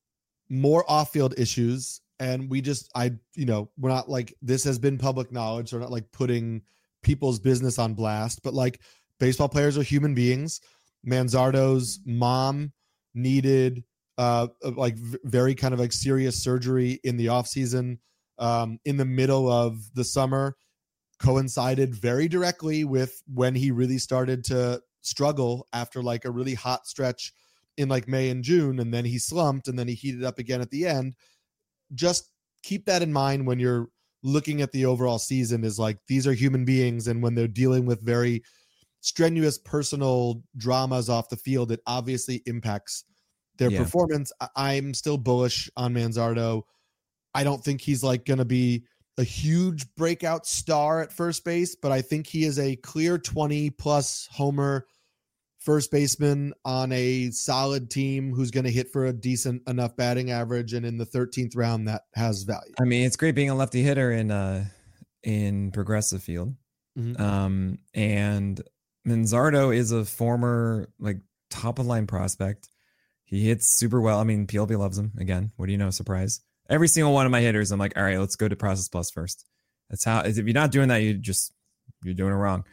more off-field issues. And we just, I, you know, we're not like, this has been public knowledge. So we're not like putting people's business on blast, but like baseball players are human beings. Manzardo's mom needed uh like v- very kind of like serious surgery in the off season. Um, in the middle of the summer, coincided very directly with when he really started to struggle after like a really hot stretch in like May and June. And then he slumped and then he heated up again at the end. Just keep that in mind when you're looking at the overall season, is like, these are human beings. And when they're dealing with very strenuous personal dramas off the field, it obviously impacts their Yeah. performance. I- I'm still bullish on Manzardo. I don't think he's like going to be a huge breakout star at first base, but I think he is a clear twenty plus homer first baseman on a solid team who's going to hit for a decent enough batting average. And in the thirteenth round, that has value. I mean, it's great being a lefty hitter in uh in progressive field. Mhm. Um, and Manzardo is a former like top of line prospect. He hits super well. I mean, P L B loves him. Again, what do you know? Surprise. Every single one of my hitters, I'm like, all right, let's go to Process Plus first. That's how. If you're not doing that, you just you're doing it wrong.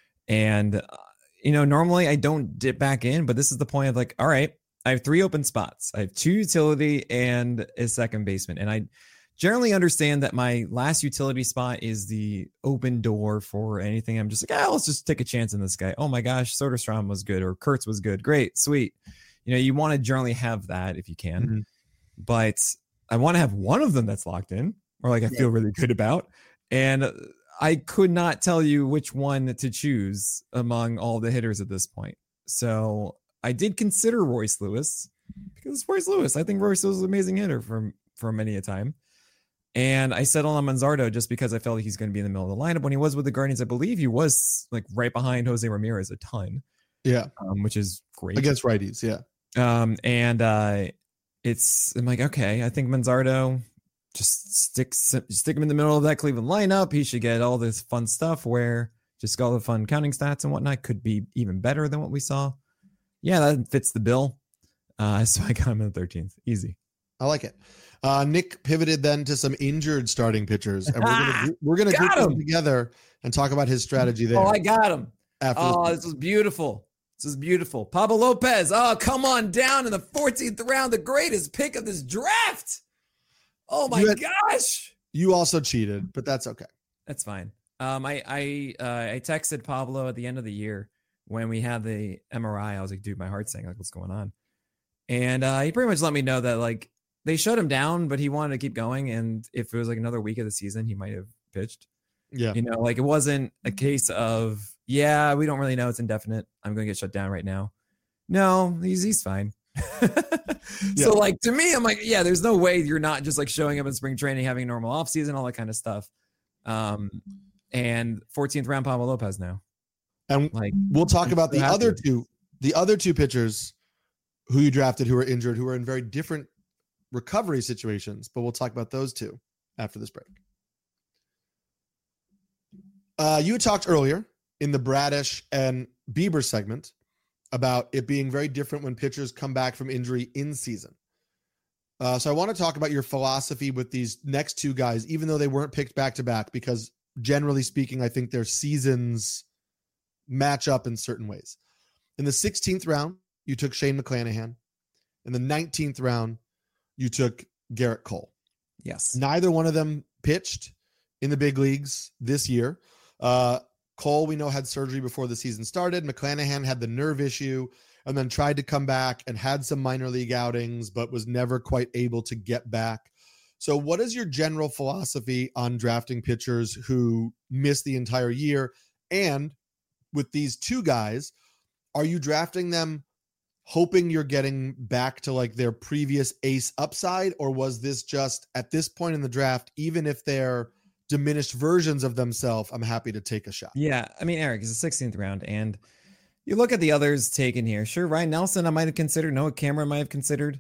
And uh, you know, normally I don't dip back in, but this is the point of like, all right, I have three open spots. I have two utility and a second baseman, and I generally understand that my last utility spot is the open door for anything. I'm just like, ah, let's just take a chance on this guy. Oh my gosh, Soderstrom was good, or Kurtz was good. Great, sweet. You know, you want to generally have that if you can, Mhm. but I want to have one of them that's locked in, or like I feel really good about. And I could not tell you which one to choose among all the hitters at this point. So I did consider Royce Lewis, because it's Royce Lewis. I think Royce Lewis is an amazing hitter for, for many a time. And I settled on Manzardo just because I felt like he's going to be in the middle of the lineup. When he was with the Guardians, I believe he was like right behind Jose Ramirez a ton. Yeah. Um, which is great. Against righties. Yeah. Um, and uh, it's, I'm like, okay, I think Manzardo, just stick, stick him in the middle of that Cleveland lineup. He should get all this fun stuff where just all the fun counting stats and whatnot could be even better than what we saw. Yeah, that fits the bill. Uh, so I got him in the thirteenth. Easy. I like it. Uh, Nick pivoted then to some injured starting pitchers, and we're gonna we're gonna group them together and talk about his strategy there. Oh, I got him. After oh, this, this was beautiful. This is beautiful. Pablo Lopez. Oh, come on down in the fourteenth round, the greatest pick of this draft. Oh my You had- gosh. you also cheated, but that's okay. That's fine. Um, I I uh, I texted Pablo at the end of the year when we had the M R I. I was like, dude, my heart's saying like, what's going on? And uh, he pretty much let me know that like they shut him down, but he wanted to keep going. And if it was like another week of the season, he might have pitched. Yeah, You know, like it wasn't a case of, yeah, we don't really know. It's indefinite. I'm going to get shut down right now. No, he's he's fine. Yeah. So like to me, I'm like, yeah, there's no way you're not just like showing up in spring training, having a normal off season, all that kind of stuff. Um, and fourteenth round Pablo Lopez now. and Like we'll talk about the so other happy. two, the other two pitchers who you drafted who are injured, who are in very different recovery situations. But we'll talk about those two after this break. Uh, you talked earlier in the Bradish and Bieber segment about it being very different when pitchers come back from injury in season. Uh, so I want to talk about your philosophy with these next two guys, even though they weren't picked back to back, because generally speaking, I think their seasons match up in certain ways. In the sixteenth round, you took Shane McClanahan. In the nineteenth round, you took Garrett Cole. Yes. Neither one of them pitched in the big leagues this year. Uh, Cole, we know, had surgery before the season started. McClanahan had the nerve issue and then tried to come back and had some minor league outings, but was never quite able to get back. So what is your general philosophy on drafting pitchers who miss the entire year? And with these two guys, are you drafting them hoping you're getting back to like their previous ace upside, or was this just at this point in the draft, even if they're diminished versions of themselves, I'm happy to take a shot? Yeah, I mean, Eric, it's the sixteenth round, and you look at the others taken here. Sure, Ryan Nelson, I might have considered. Noah Cameron might have considered.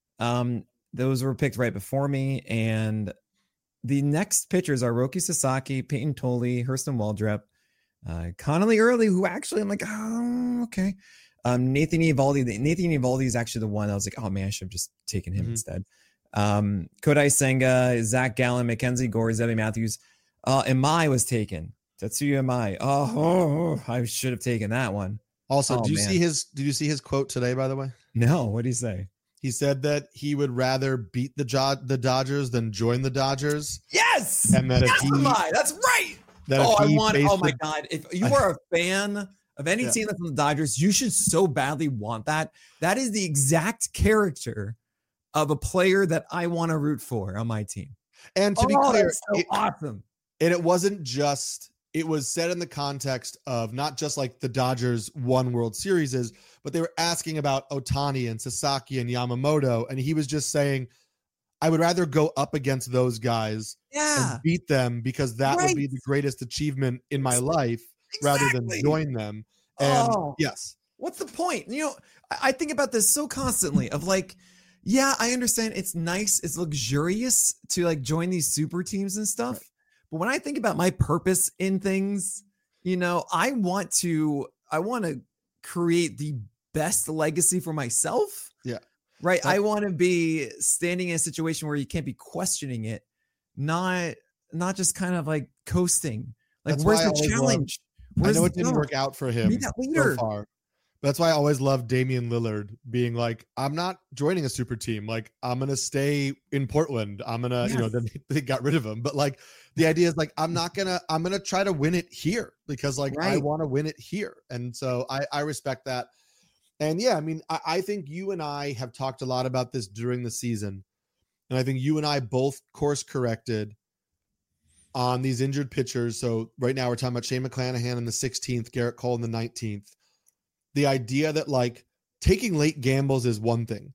Um, those were picked right before me, and the next pitchers are Roki Sasaki, Peyton Tolley, Hurston Waldrep, uh, Connolly Early, who actually I'm like, oh, okay. Um, Nathan Eovaldi. Nathan Eovaldi is actually the one I was like, oh man, I should have just taken him mm-hmm. instead. Um, Kodai Senga, Zach Gallen, Mackenzie Gore, Zebby Matthews. Uh, Imai was taken. Tetsuya Imai. Oh, oh, I should have taken that one. Also, oh, do you man. see his? Did you see his quote today? By the way, no. What did he say? He said that he would rather beat the jo- the Dodgers than join the Dodgers. Yes, and that yes, if he, Imai. That's right. That oh, I want. Oh my the, god! If you are a fan of any yeah. team that's on the Dodgers, you should so badly want that. That is the exact character of a player that I want to root for on my team. And to oh, be clear, that's so it, awesome. And it wasn't just, it was said in the context of not just like the Dodgers won World Series, but they were asking about Ohtani and Sasaki and Yamamoto. And he was just saying, I would rather go up against those guys yeah. and beat them because that right. would be the greatest achievement in my life exactly. rather than join them. And oh, yes. What's the point? You know, I think about this so constantly of like, yeah, I understand it's nice, it's luxurious to like join these super teams and stuff. Right. But when I think about my purpose in things, you know, I want to, I want to create the best legacy for myself. Yeah. Right. That's- I want to be standing in a situation where you can't be questioning it, not, not just kind of like coasting. Like, where's the challenge? I know it didn't work out for him so far. That's why I always love Damian Lillard being like, I'm not joining a super team. Like, I'm going to stay in Portland. I'm going to, yes. you know, then they got rid of him. But like, the idea is like, I'm not going to, I'm going to try to win it here because like, right. I want to win it here. And so I, I respect that. And yeah, I mean, I, I think you and I have talked a lot about this during the season. And I think you and I both course corrected on these injured pitchers. So right now we're talking about Shane McClanahan in the sixteenth, Garrett Cole in the nineteenth. The idea that like taking late gambles is one thing.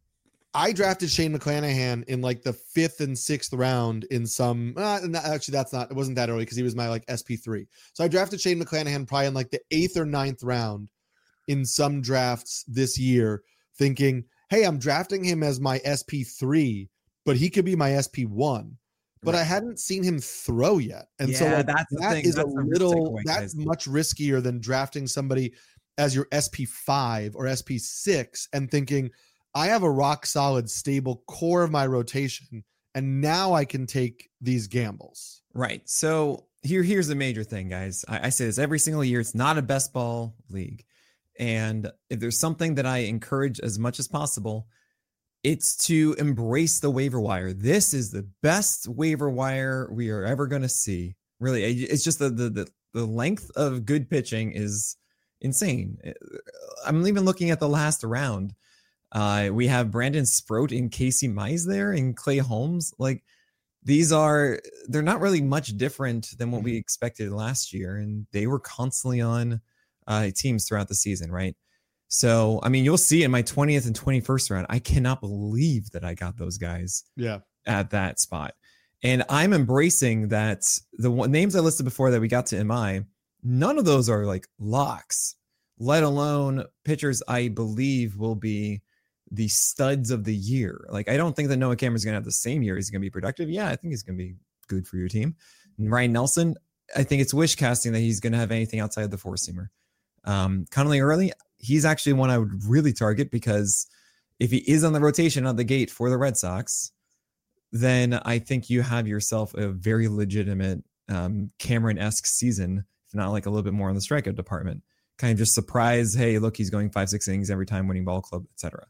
I drafted Shane McClanahan in like the fifth and sixth round in some, uh, actually that's not, it wasn't that early because he was my like S P three. So I drafted Shane McClanahan probably in like the eighth or ninth round in some drafts this year, thinking, hey, I'm drafting him as my S P three, but he could be my S P one. But right. I hadn't seen him throw yet. And yeah, so like, that's that thing. is that's a little, that's much riskier than drafting somebody as your S P five or S P six and thinking, I have a rock solid, stable core of my rotation, and now I can take these gambles. Right. So here, here's the major thing, guys. I, I say this every single year. It's not a best ball league. And if there's something that I encourage as much as possible, it's to embrace the waiver wire. This is the best waiver wire we are ever going to see. Really, it's just the, the the the length of good pitching is insane. I'm even looking at the last round. Uh, we have Brandon Sproat and Casey Mize there and Clay Holmes. Like these are, they're not really much different than what we expected last year. And they were constantly on uh, teams throughout the season, right? So, I mean, you'll see in my twentieth and twenty-first round, I cannot believe that I got those guys yeah. at that spot. And I'm embracing that the one, names I listed before that we got to M I, none of those are like locks, let alone pitchers I believe will be the studs of the year. Like, I don't think that Noah Cameron's going to have the same year. He's going to be productive. Yeah, I think he's going to be good for your team. And Ryan Nelson, I think it's wish casting that he's going to have anything outside of the four-seamer. Um, Connolly Early, he's actually one I would really target because if he is on the rotation out of the gate for the Red Sox, then I think you have yourself a very legitimate um, Cameron-esque season, if not like a little bit more in the strikeout department. Kind of just surprise, hey, look, he's going five, six innings every time, winning ball club, et cetera.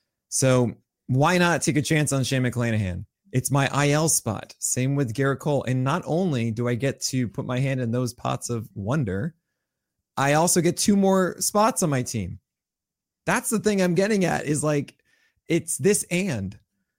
So why not take a chance on Shane McClanahan? It's my I L spot. Same with Garrett Cole. And not only do I get to put my hand in those pots of wonder, I also get two more spots on my team. That's the thing I'm getting at is like, it's this and.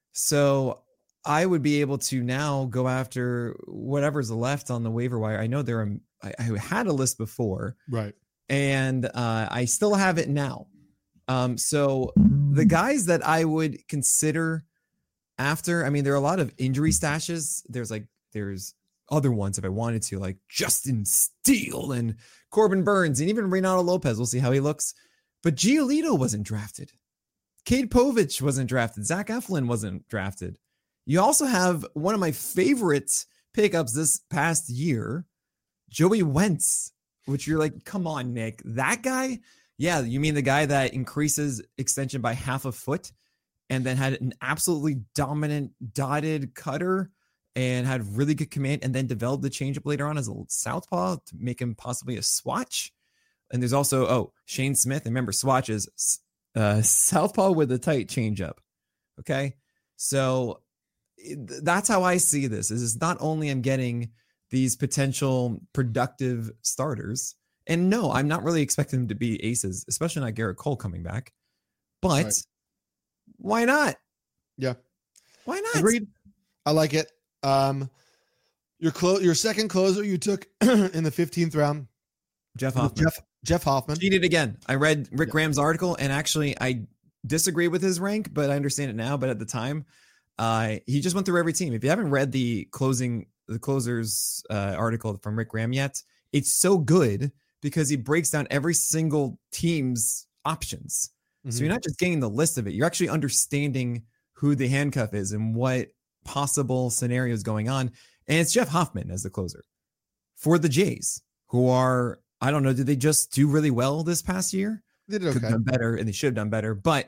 So I would be able to now go after whatever's left on the waiver wire. I know there are, I, I had a list before. Right. And uh, I still have it now. Um, so the guys that I would consider after, I mean, there are a lot of injury stashes. There's like, there's other ones if I wanted to, like Justin Steele and Corbin Burns and even Reynaldo Lopez. We'll see how he looks. But Giolito wasn't drafted. Cade Povich wasn't drafted. Zach Eflin wasn't drafted. You also have one of my favorite pickups this past year, Joey Wentz, which you're like, come on, Nick. That guy? Yeah, you mean the guy that increases extension by half a foot and then had an absolutely dominant dotted cutter and had really good command and then developed the changeup later on as a southpaw to make him possibly a swatch. And there's also, oh, Shane Smith. And remember, swatch is uh, southpaw with a tight changeup. Okay. So that's how I see this. Is it's not only I'm getting these potential productive starters. And no, I'm not really expecting them to be aces, especially not Garrett Cole coming back. But right. Why not? Yeah. Why not? Agreed. I like it. Um, your clo- your second closer you took in the fifteenth round, Jeff Hoffman. Jeff Jeff Hoffman. Cheated again. I read Rick yeah. Graham's article, and actually I disagree with his rank, but I understand it now. But at the time, uh, he just went through every team. If you haven't read the closing the closers uh, article from Rick Graham yet, it's so good because he breaks down every single team's options. Mm-hmm. So you're not just getting the list of it; you're actually understanding who the handcuff is and what possible scenarios going on. And it's Jeff Hoffman as the closer for the Jays, who are, I don't know, did they just do really well this past year? They did okay. Could have done better, and they should have done better. But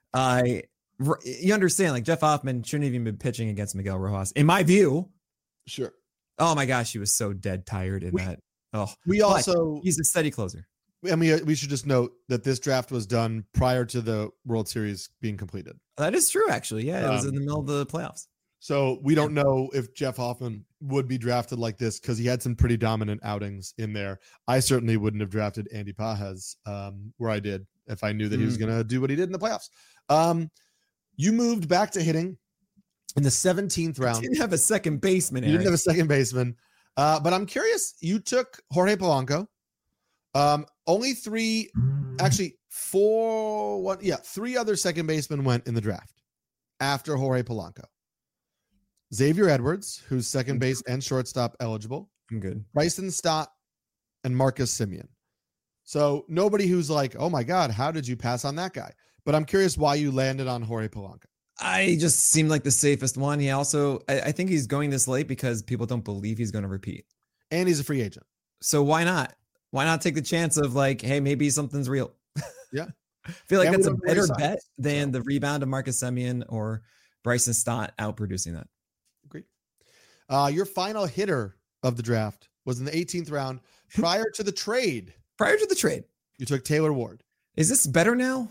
I, uh, you understand, like Jeff Hoffman shouldn't have even been pitching against Miguel Rojas, in my view. Sure. Oh my gosh, he was so dead tired in we, that. Oh, we also he's a steady closer. I mean, we should just note that this draft was done prior to the World Series being completed. That is true, actually. Yeah, it um, was in the middle of the playoffs. So we don't know if Jeff Hoffman would be drafted like this because he had some pretty dominant outings in there. I certainly wouldn't have drafted Andy Pages um, where I did if I knew that mm. he was going to do what he did in the playoffs. Um, you moved back to hitting in the seventeenth round. You didn't have a second baseman. You Aaron. didn't have a second baseman. Uh, but I'm curious. You took Jorge Polanco. Um, only three, actually four, one, yeah, three other second basemen went in the draft after Jorge Polanco. Xavier Edwards, who's second base and shortstop eligible. I'm good. Bryson Stott and Marcus Semien. So nobody who's like, oh my God, how did you pass on that guy? But I'm curious why you landed on Jorge Polanco. I just seemed like the safest one. He also, I, I think he's going this late because people don't believe he's going to repeat. And he's a free agent. So why not? Why not take the chance of like, hey, maybe something's real? Yeah. I feel like and that's a better bet sides, than so. the rebound of Marcus Semien or Bryson Stott outproducing that. Agreed. Uh, your final hitter of the draft was in the eighteenth round prior to the trade. Prior to the trade. You took Taylor Ward. Is this better now?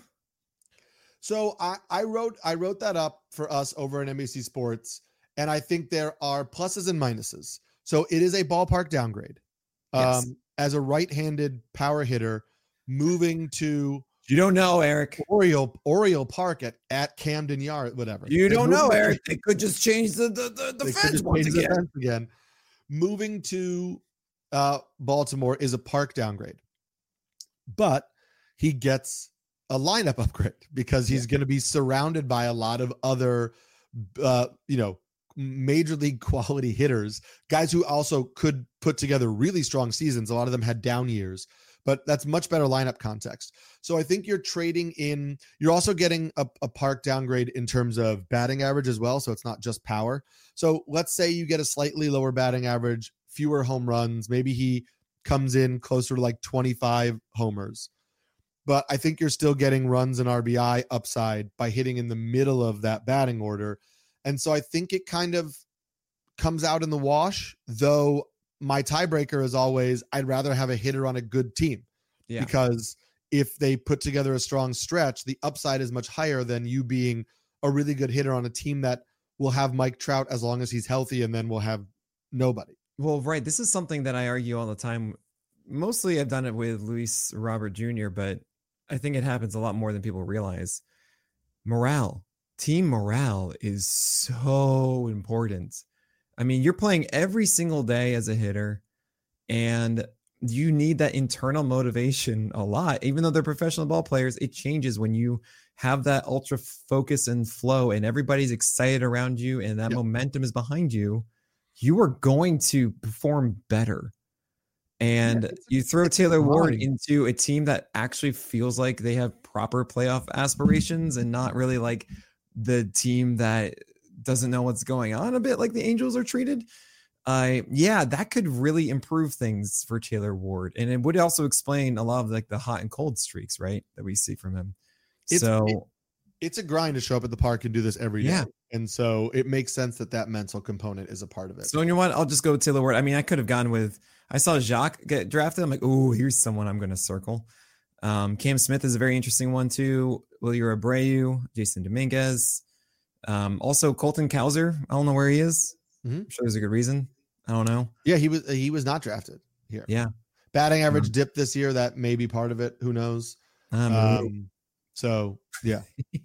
So I, I wrote I wrote that up for us over at N B C Sports, and I think there are pluses and minuses. So it is a ballpark downgrade. Yes. Um, as a right-handed power hitter, moving to you don't know, Eric. Oriole Oriole Park at, at Camden Yard, whatever. You don't know, Eric. They could just change the the, the, the fence once again. Fence again. Moving to uh, Baltimore is a park downgrade, but he gets a lineup upgrade because he's yeah. going to be surrounded by a lot of other, uh, you know, major league quality hitters, guys who also could put together really strong seasons. A lot of them had down years, but that's much better lineup context. So I think you're trading in, you're also getting a, a park downgrade in terms of batting average as well. So it's not just power. So let's say you get a slightly lower batting average, fewer home runs. Maybe he comes in closer to like twenty-five homers. But I think you're still getting runs and R B I upside by hitting in the middle of that batting order. And so I think it kind of comes out in the wash, though my tiebreaker is always I'd rather have a hitter on a good team. Yeah. Because if they put together a strong stretch, the upside is much higher than you being a really good hitter on a team that will have Mike Trout as long as he's healthy, and then we'll have nobody. Well, right. This is something that I argue all the time. Mostly I've done it with Luis Robert Junior, but I think it happens a lot more than people realize. Morale. Team morale is so important. I mean, you're playing every single day as a hitter, and you need that internal motivation a lot. Even though they're professional ball players, it changes when you have that ultra focus and flow and everybody's excited around you and that yep. momentum is behind you. You are going to perform better. And yeah, you throw Taylor Ward into a team that actually feels like they have proper playoff aspirations and not really like the team that doesn't know what's going on, a bit like the Angels are treated. Uh, yeah, that could really improve things for Taylor Ward. And it would also explain a lot of like the hot and cold streaks, right, that we see from him. It's, so it, it's a grind to show up at the park and do this every day. Yeah. And so it makes sense that that mental component is a part of it. So you know what? I'll just go with Taylor Ward. I mean, I could have gone with, I saw Jacques get drafted. I'm like, oh, here's someone I'm going to circle. Um, Cam Smith is a very interesting one too. Wilyer Abreu, Jason Dominguez. Um, also Colton Cowser. I don't know where he is. Mm-hmm. I'm sure there's a good reason. I don't know. Yeah, he was he was not drafted here. Yeah. Batting average um, dipped this year. That may be part of it. Who knows? Um, um so yeah.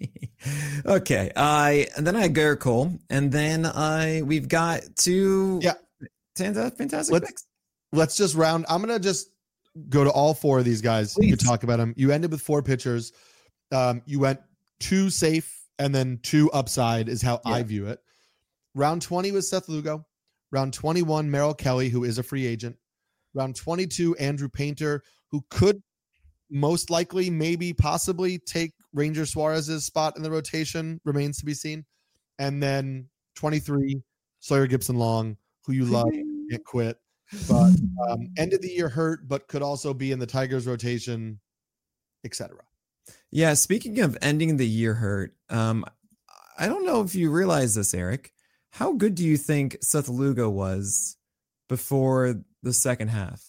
Okay. I uh, and then I had Garrett Cole, and then I uh, we've got two yeah fantastic let's, picks. Let's just round. I'm gonna just go to all four of these guys. Please. You can talk about them. You ended with four pitchers. Um, you went two safe and then two upside is how yeah. I view it. Round twenty was Seth Lugo. Round twenty-one, Merrill Kelly, who is a free agent. Round twenty-two, Andrew Painter, who could most likely, maybe, possibly take Ranger Suarez's spot in the rotation. Remains to be seen. And then twenty-three, Sawyer Gibson Long, who you love, can't quit. But um, ended the year hurt, but could also be in the Tigers rotation, et cetera. Yeah, speaking of ending the year hurt, um, I don't know if you realize this, Eric. How good do you think Seth Lugo was before the second half?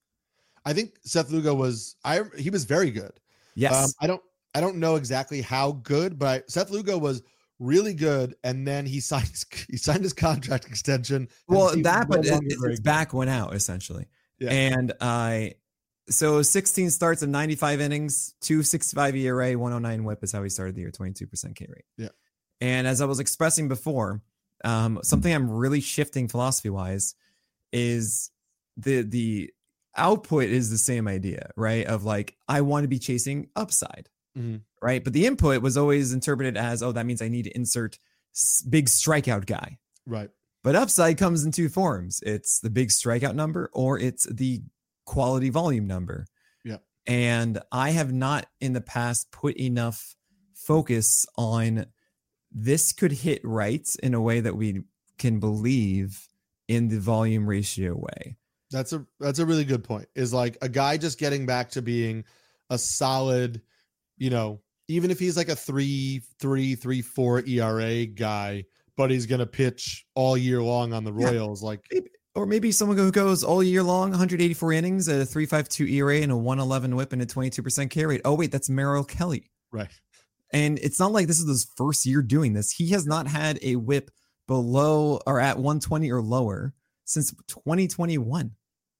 I think Seth Lugo was I he was very good. Yes. Um, I don't I don't know exactly how good, but I, Seth Lugo was really good, and then he signed his, he signed his contract extension. Well, that but it, it's back went out essentially. Yeah. And I uh, so sixteen starts of ninety-five innings, two sixty-five E R A, one oh nine whip is how he started the year, twenty-two percent K rate. Yeah. And as I was expressing before, um, something I'm really shifting philosophy wise is the the output is the same idea, right? Of like, I want to be chasing upside, mm-hmm. right? But the input was always interpreted as, oh, that means I need to insert s- big strikeout guy. Right. But upside comes in two forms. It's the big strikeout number or it's the quality volume number. Yeah. And I have not in the past put enough focus on this could hit right in a way that we can believe in the volume ratio way. That's a that's a really good point. Is like a guy just getting back to being a solid, you know, even if he's like a three, three, three, four E R A guy, but he's gonna pitch all year long on the Royals, yeah. like maybe, or maybe someone who goes all year long, one hundred eighty-four innings at a three point five two E R A and a one eleven whip and a twenty-two percent K rate. Oh wait, that's Merrill Kelly. Right. And it's not like this is his first year doing this. He has not had a whip below or at one twenty or lower since twenty twenty-one.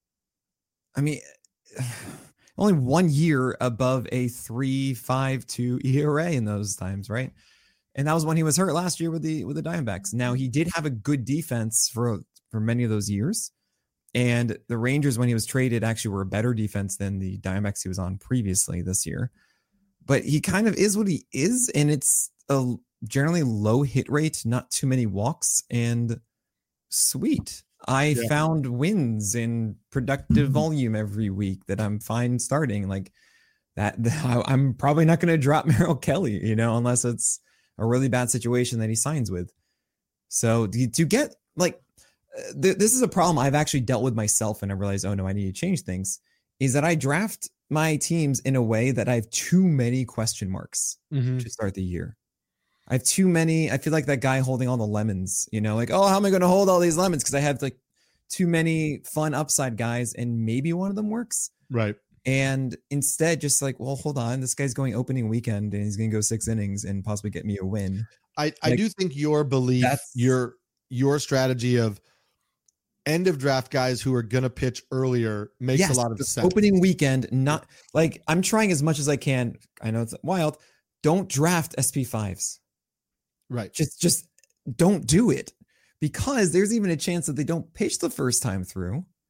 I mean, only one year above a three point five two E R A in those times, right? And that was when he was hurt last year with the with the Diamondbacks. Now, he did have a good defense for for many of those years. And the Rangers, when he was traded, actually were a better defense than the Diamondbacks he was on previously this year. But he kind of is what he is, and it's a generally low hit rate, not too many walks, and sweet. I yeah. found wins in productive volume every week that I'm fine starting. Like that, I'm probably not going to drop Merrill Kelly, you know, unless it's a really bad situation that he signs with. So to, to get like, th- this is a problem I've actually dealt with myself, and I realized, oh no, I need to change things. Is that I draft my teams in a way that I have too many question marks mm-hmm. to start the year. I have too many. I feel like that guy holding all the lemons, you know, like, oh, how am I going to hold all these lemons? Because I have like too many fun upside guys and maybe one of them works. Right. And instead, just like, well, hold on. This guy's going opening weekend and he's going to go six innings and possibly get me a win. I, like, I do think your belief, your your strategy of end of draft guys who are going to pitch earlier makes yes, a lot of sense. Opening weekend, not like I'm trying as much as I can. I know it's wild. Don't draft S P fives. Right. Just, just don't do it, because there's even a chance that they don't pitch the first time through.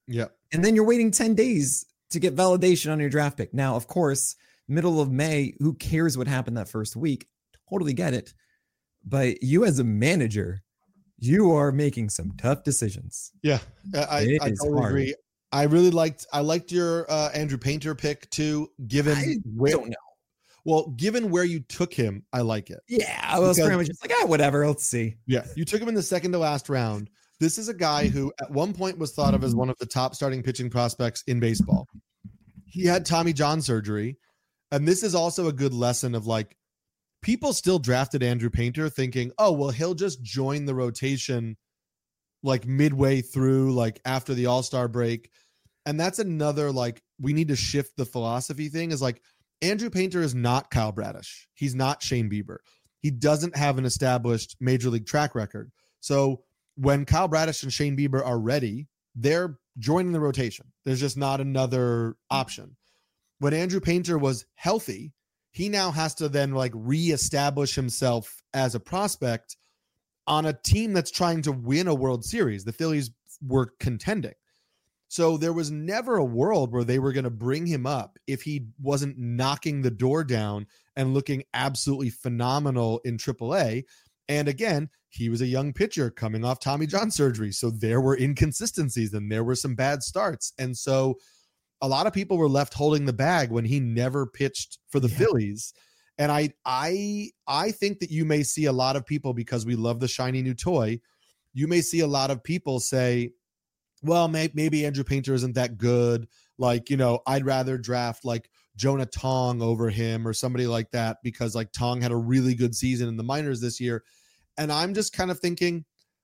Yeah. And then you're waiting ten days to get validation on your draft pick. Now, of course, middle of May, who cares what happened that first week? Totally get it. But you as a manager, you are making some tough decisions. Yeah, I, I totally hard. agree. I really liked I liked your uh, Andrew Painter pick too. Given I where, don't know. Well, given where you took him, I like it. Yeah, I was because, pretty much just like, ah, whatever. Let's see. Yeah, you took him in the second to last round. This is a guy who at one point was thought of as one of the top starting pitching prospects in baseball. He had Tommy John surgery, and this is also a good lesson of like people still drafted Andrew Painter thinking, oh, well, he'll just join the rotation like midway through, like after the All-Star break. And that's another, like, we need to shift the philosophy thing is like Andrew Painter is not Kyle Bradish. He's not Shane Bieber. He doesn't have an established major league track record. So when Kyle Bradish and Shane Bieber are ready, they're joining the rotation. There's just not another option. When Andrew Painter was healthy, he now has to then like reestablish himself as a prospect on a team that's trying to win a World Series. The Phillies were contending. So there was never a world where they were going to bring him up if he wasn't knocking the door down and looking absolutely phenomenal in triple A. And again, he was a young pitcher coming off Tommy John surgery. So there were inconsistencies and there were some bad starts. And so a lot of people were left holding the bag when he never pitched for the yeah. Phillies. And I, I, I think that you may see a lot of people, because we love the shiny new toy, you may see a lot of people say, well, may, maybe Andrew Painter isn't that good. Like, you know, I'd rather draft like Jonah Tong over him or somebody like that, because like Tong had a really good season in the minors this year. And I'm just kind of thinking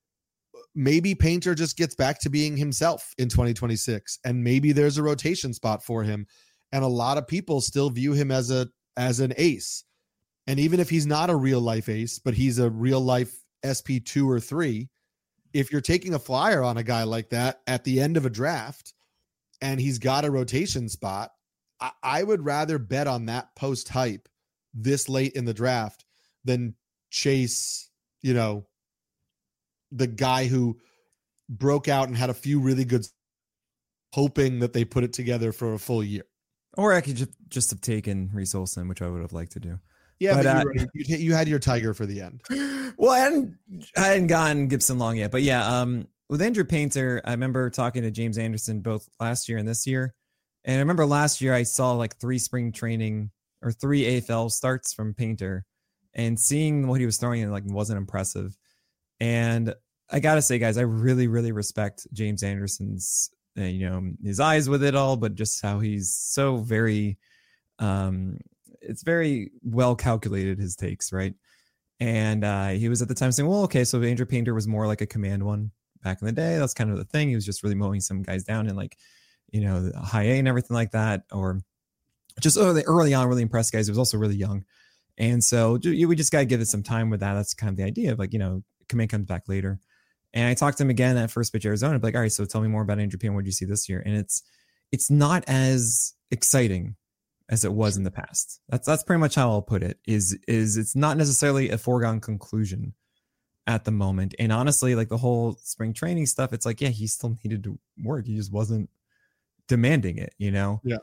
maybe Painter just gets back to being himself in twenty twenty-six, and maybe there's a rotation spot for him. And a lot of people still view him as a, as an ace. And even if he's not a real life ace, but he's a real life S P two or three, if you're taking a flyer on a guy like that at the end of a draft and he's got a rotation spot, I, I would rather bet on that post hype this late in the draft than chase, you know, the guy who broke out and had a few really good, hoping that they put it together for a full year. Or I could just, just have taken Reese Olson, which I would have liked to do. Yeah, but, but uh, you, already, you, you had your Tiger for the end. Well, I hadn't, I hadn't gotten Gibson Long yet, but yeah, um, with Andrew Painter, I remember talking to James Anderson both last year and this year. And I remember last year I saw like three spring training or three A F L starts from Painter, and seeing what he was throwing in like wasn't impressive. And I got to say, guys, I really, really respect James Anderson's, uh, you know, his eyes with it all, but just how he's so very, um, it's very well calculated, his takes, right? And uh, he was at the time saying, well, okay, so Andrew Painter was more like a command one back in the day. That's kind of the thing. He was just really mowing some guys down in like, you know, the high A and everything like that, or just early, early on really impressed guys. He was also really young. And so we just got to give it some time with that. That's kind of the idea of like, you know, command comes back later. And I talked to him again at First Pitch Arizona. I'd be like, all right, so tell me more about Andrew Painter. What did you see this year? And it's, it's not as exciting as it was in the past. That's that's pretty much how I'll put it. Is is it's not necessarily a foregone conclusion at the moment. And honestly, like the whole spring training stuff, it's like, yeah, he still needed to work. He just wasn't demanding it, you know? Yeah.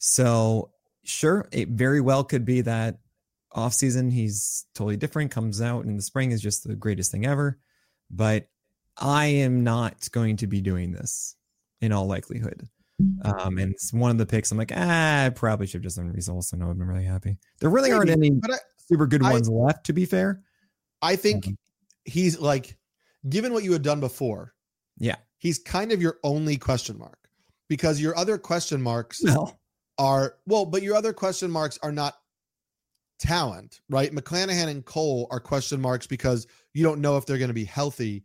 So sure, it very well could be that off season he's totally different, comes out in the spring is just the greatest thing ever. But I am not going to be doing this in all likelihood. Um, and it's one of the picks. I'm like, ah, I probably should have just done results. So no, I've been really happy. There really Maybe, aren't any but I, super good I, ones left, to be fair. I think um, he's like, given what you had done before, yeah, he's kind of your only question mark, because your other question marks no. are, well, but your other question marks are not talent, right? McClanahan and Cole are question marks because you don't know if they're going to be healthy.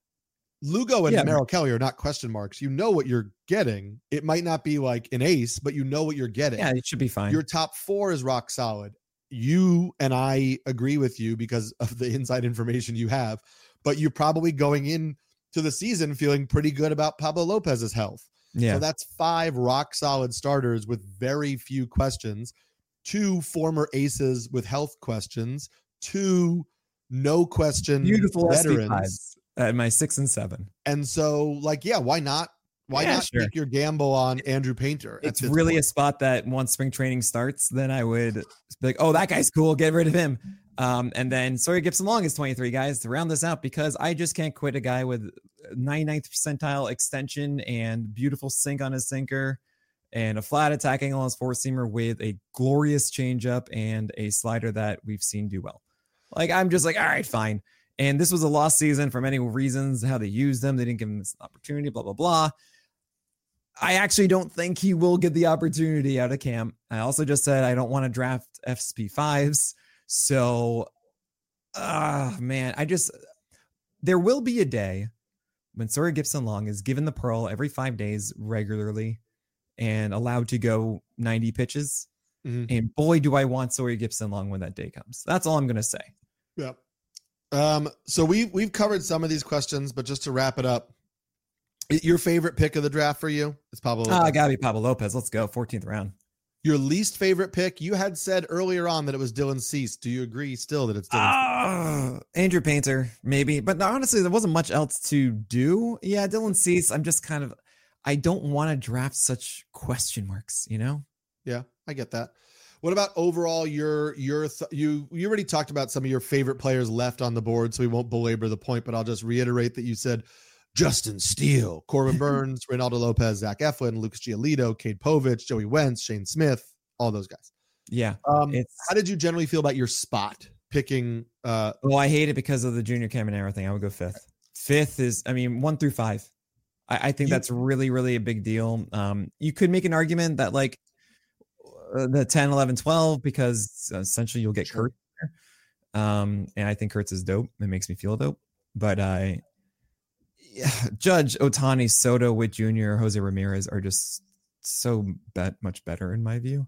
Lugo and yeah, Merrill Kelly are not question marks. You know what you're getting. It might not be like an ace, but you know what you're getting. Yeah, it should be fine. Your top four is rock solid. You and I agree with you because of the inside information you have, but you're probably going in to the season feeling pretty good about Pablo Lopez's health. Yeah. So that's five rock solid starters with very few questions, two former aces with health questions, two no question beautiful veterans. At my six and seven. And so like, yeah, why not? Why Yeah, not sure. take your gamble on Andrew Painter? It's really point? a spot that once spring training starts, then I would be like, oh, that guy's cool. Get rid of him. Um, and then Sawyer Gipson-Long is twenty-three, guys, to round this out, because I just can't quit a guy with ninety-ninth percentile extension and beautiful sink on his sinker and a flat attack angle on his four-seamer with a glorious changeup and a slider that we've seen do well. Like, I'm just like, all right, fine. And this was a lost season for many reasons, how they used them. They didn't give him this opportunity, blah, blah, blah. I actually don't think he will get the opportunity out of camp. I also just said I don't want to draft F S P fives. So, ah, uh, man, I just, there will be a day when Sawyer Gipson-Long is given the pearl every five days regularly and allowed to go ninety pitches. Mm-hmm. And boy, do I want Sawyer Gipson-Long when that day comes. That's all I'm going to say. Yeah. Um, so we we've covered some of these questions, but just to wrap it up, your favorite pick of the draft for you? It's Pablo Lopez. Ah, gotta be Pablo Lopez. Let's go. fourteenth round. Your least favorite pick? You had said earlier on that it was Dylan Cease. Do you agree still that it's Dylan? Uh, Andrew Painter, maybe. But honestly, there wasn't much else to do. Yeah, Dylan Cease. I'm just kind of, I don't want to draft such question marks, you know? Yeah, I get that. What about overall your, your, th- you, you already talked about some of your favorite players left on the board, so we won't belabor the point, but I'll just reiterate that you said Justin Steele, Corbin Burns, Reynaldo Lopez, Zach Eflin, Lucas Giolito, Cade Povich, Joey Wentz, Shane Smith, all those guys. Yeah. Um, how did you generally feel about your spot picking? Uh, well, I hate it because of the Junior Caminero thing. I would go fifth. Fifth is, I mean, one through five. I, I think you, that's really, really a big deal. Um, you could make an argument that like uh, the ten, eleven, twelve, because essentially you'll get sure. Kurtz there. Um, and I think Kurtz is dope. It makes me feel dope. But I, uh, Yeah, Judge, Ohtani, Soto, Witt Junior, Jose Ramirez are just so bet much better in my view.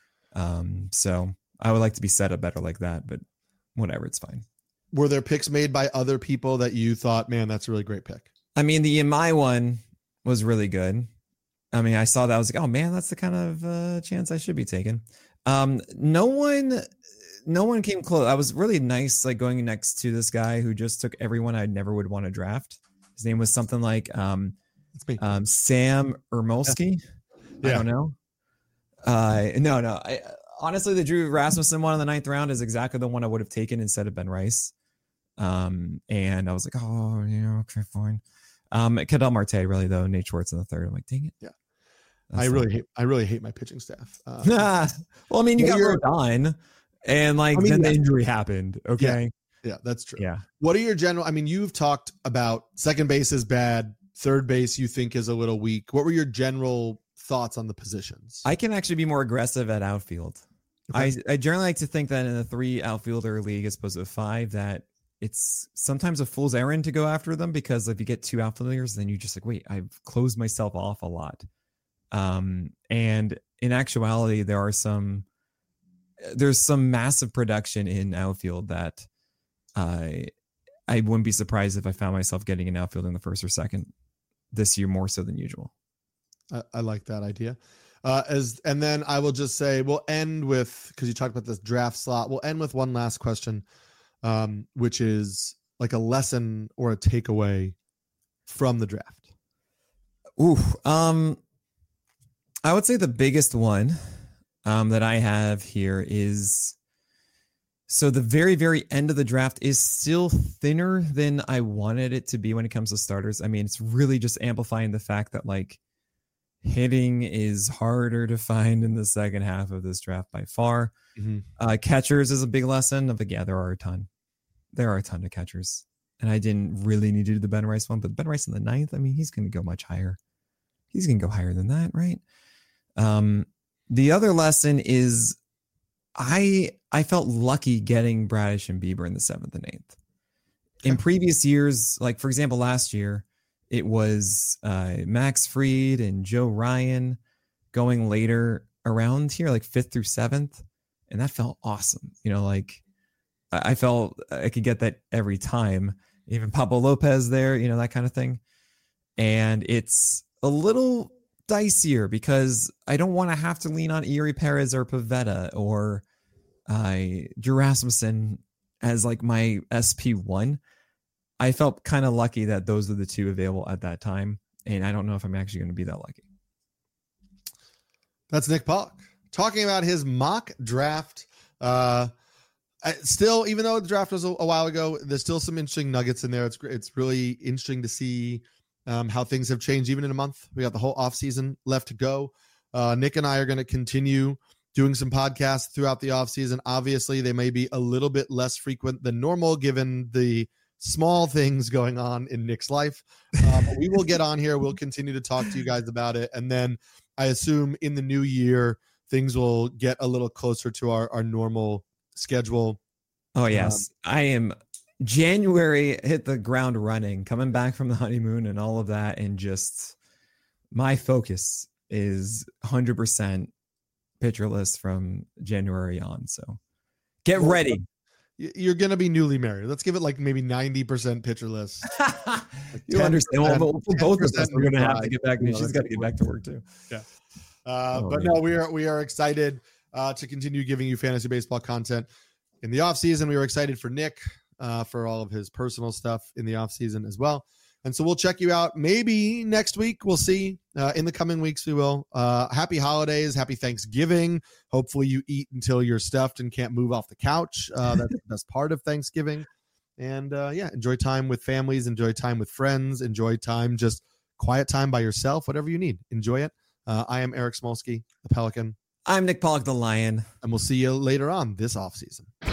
Um, so I would like to be set up better like that, but whatever, it's fine. Were there picks made by other people that you thought, man, that's a really great pick? I mean, the Yamai one was really good. I mean, I saw that. I was like, oh man, that's the kind of uh, chance I should be taking. Um, no one, no one came close. I was really nice, like going next to this guy who just took everyone I never would want to draft. His name was something like um, um, Sam Ermolsky. Yeah. I don't know. Uh, no, no. I, honestly, the Drew Rasmussen one in the ninth round is exactly the one I would have taken instead of Ben Rice. Um, and I was like, oh, yeah, okay, fine. Um, Kadel Marte, really though. Nate Schwartz in the third. I'm like, dang it. Yeah. That's I really like, hate. I really hate my pitching staff. Uh, well, I mean, you got Rodon, and like I mean, then the injury happened. Okay. Yeah. Yeah, that's true. Yeah. What are your general? I mean, you've talked about second base is bad. Third base you think is a little weak. What were your general thoughts on the positions? I can actually be more aggressive at outfield. Okay. I, I generally like to think that in a three outfielder league as opposed to a five, that it's sometimes a fool's errand to go after them, because if you get two outfielders, then you just like, wait, I've closed myself off a lot. Um, and in actuality, there are some, there's some massive production in outfield that I, I wouldn't be surprised if I found myself getting an outfield in the first or second this year, more so than usual. I, I like that idea. Uh, as, and then I will just say, we'll end with, cause you talked about this draft slot. We'll end with one last question, um, which is like a lesson or a takeaway from the draft. Ooh, um, I would say the biggest one um, that I have here is, so the very, very end of the draft is still thinner than I wanted it to be when it comes to starters. I mean, it's really just amplifying the fact that like hitting is harder to find in the second half of this draft by far. Mm-hmm. Uh, catchers is a big lesson of like, yeah, there are a ton. There are a ton of catchers. And I didn't really need to do the Ben Rice one, but Ben Rice in the ninth, I mean, he's going to go much higher. He's going to go higher than that, right? Um, the other lesson is I I felt lucky getting Bradish and Bieber in the seventh and eighth. In previous years, like for example, last year, it was uh, Max Fried and Joe Ryan going later around here, like fifth through seventh, and that felt awesome. You know, like I felt I could get that every time. Even Pablo Lopez there, you know, that kind of thing. And it's a little dicier because I don't want to have to lean on Erie Perez or Pavetta or uh, Drew Rasmussen as like my S P one. I felt kind of lucky that those are the two available at that time. and I don't know if I'm actually going to be that lucky. That's Nick Pollock talking about his mock draft. Uh, I, still, even though the draft was a, a while ago, there's still some interesting nuggets in there. It's it's really interesting to see um, how things have changed even in a month. We got the whole offseason left to go. Uh, Nick and I are going to continue doing some podcasts throughout the offseason. Obviously, they may be a little bit less frequent than normal given the small things going on in Nick's life. Um, we will get on here. We'll continue to talk to you guys about it. And then I assume in the new year, things will get a little closer to our, our normal schedule. Oh, yes. Um, I am January hit the ground running, coming back from the honeymoon and all of that. And just my focus is one hundred percent pitcher list from January on. So get well, ready. You're going to be newly married. Let's give it like maybe ninety percent pitcher list. Like you understand. Well, both of us are going to have to get back. You know, she's got to get back to work too. Yeah. Uh, oh, but man. no, we are, we are excited uh, to continue giving you fantasy baseball content in the off season. We were excited for Nick uh, for all of his personal stuff in the off season as well. And so we'll check you out maybe next week. We'll see uh, in the coming weeks. We will. Uh, happy holidays. Happy Thanksgiving. Hopefully you eat until you're stuffed and can't move off the couch. Uh, that's the best part of Thanksgiving. And uh, yeah, enjoy time with families. Enjoy time with friends. Enjoy time, just quiet time by yourself, whatever you need. Enjoy it. Uh, I am Eric Smolsky, the Pelican. I'm Nick Pollock, the Lion. And we'll see you later on this offseason.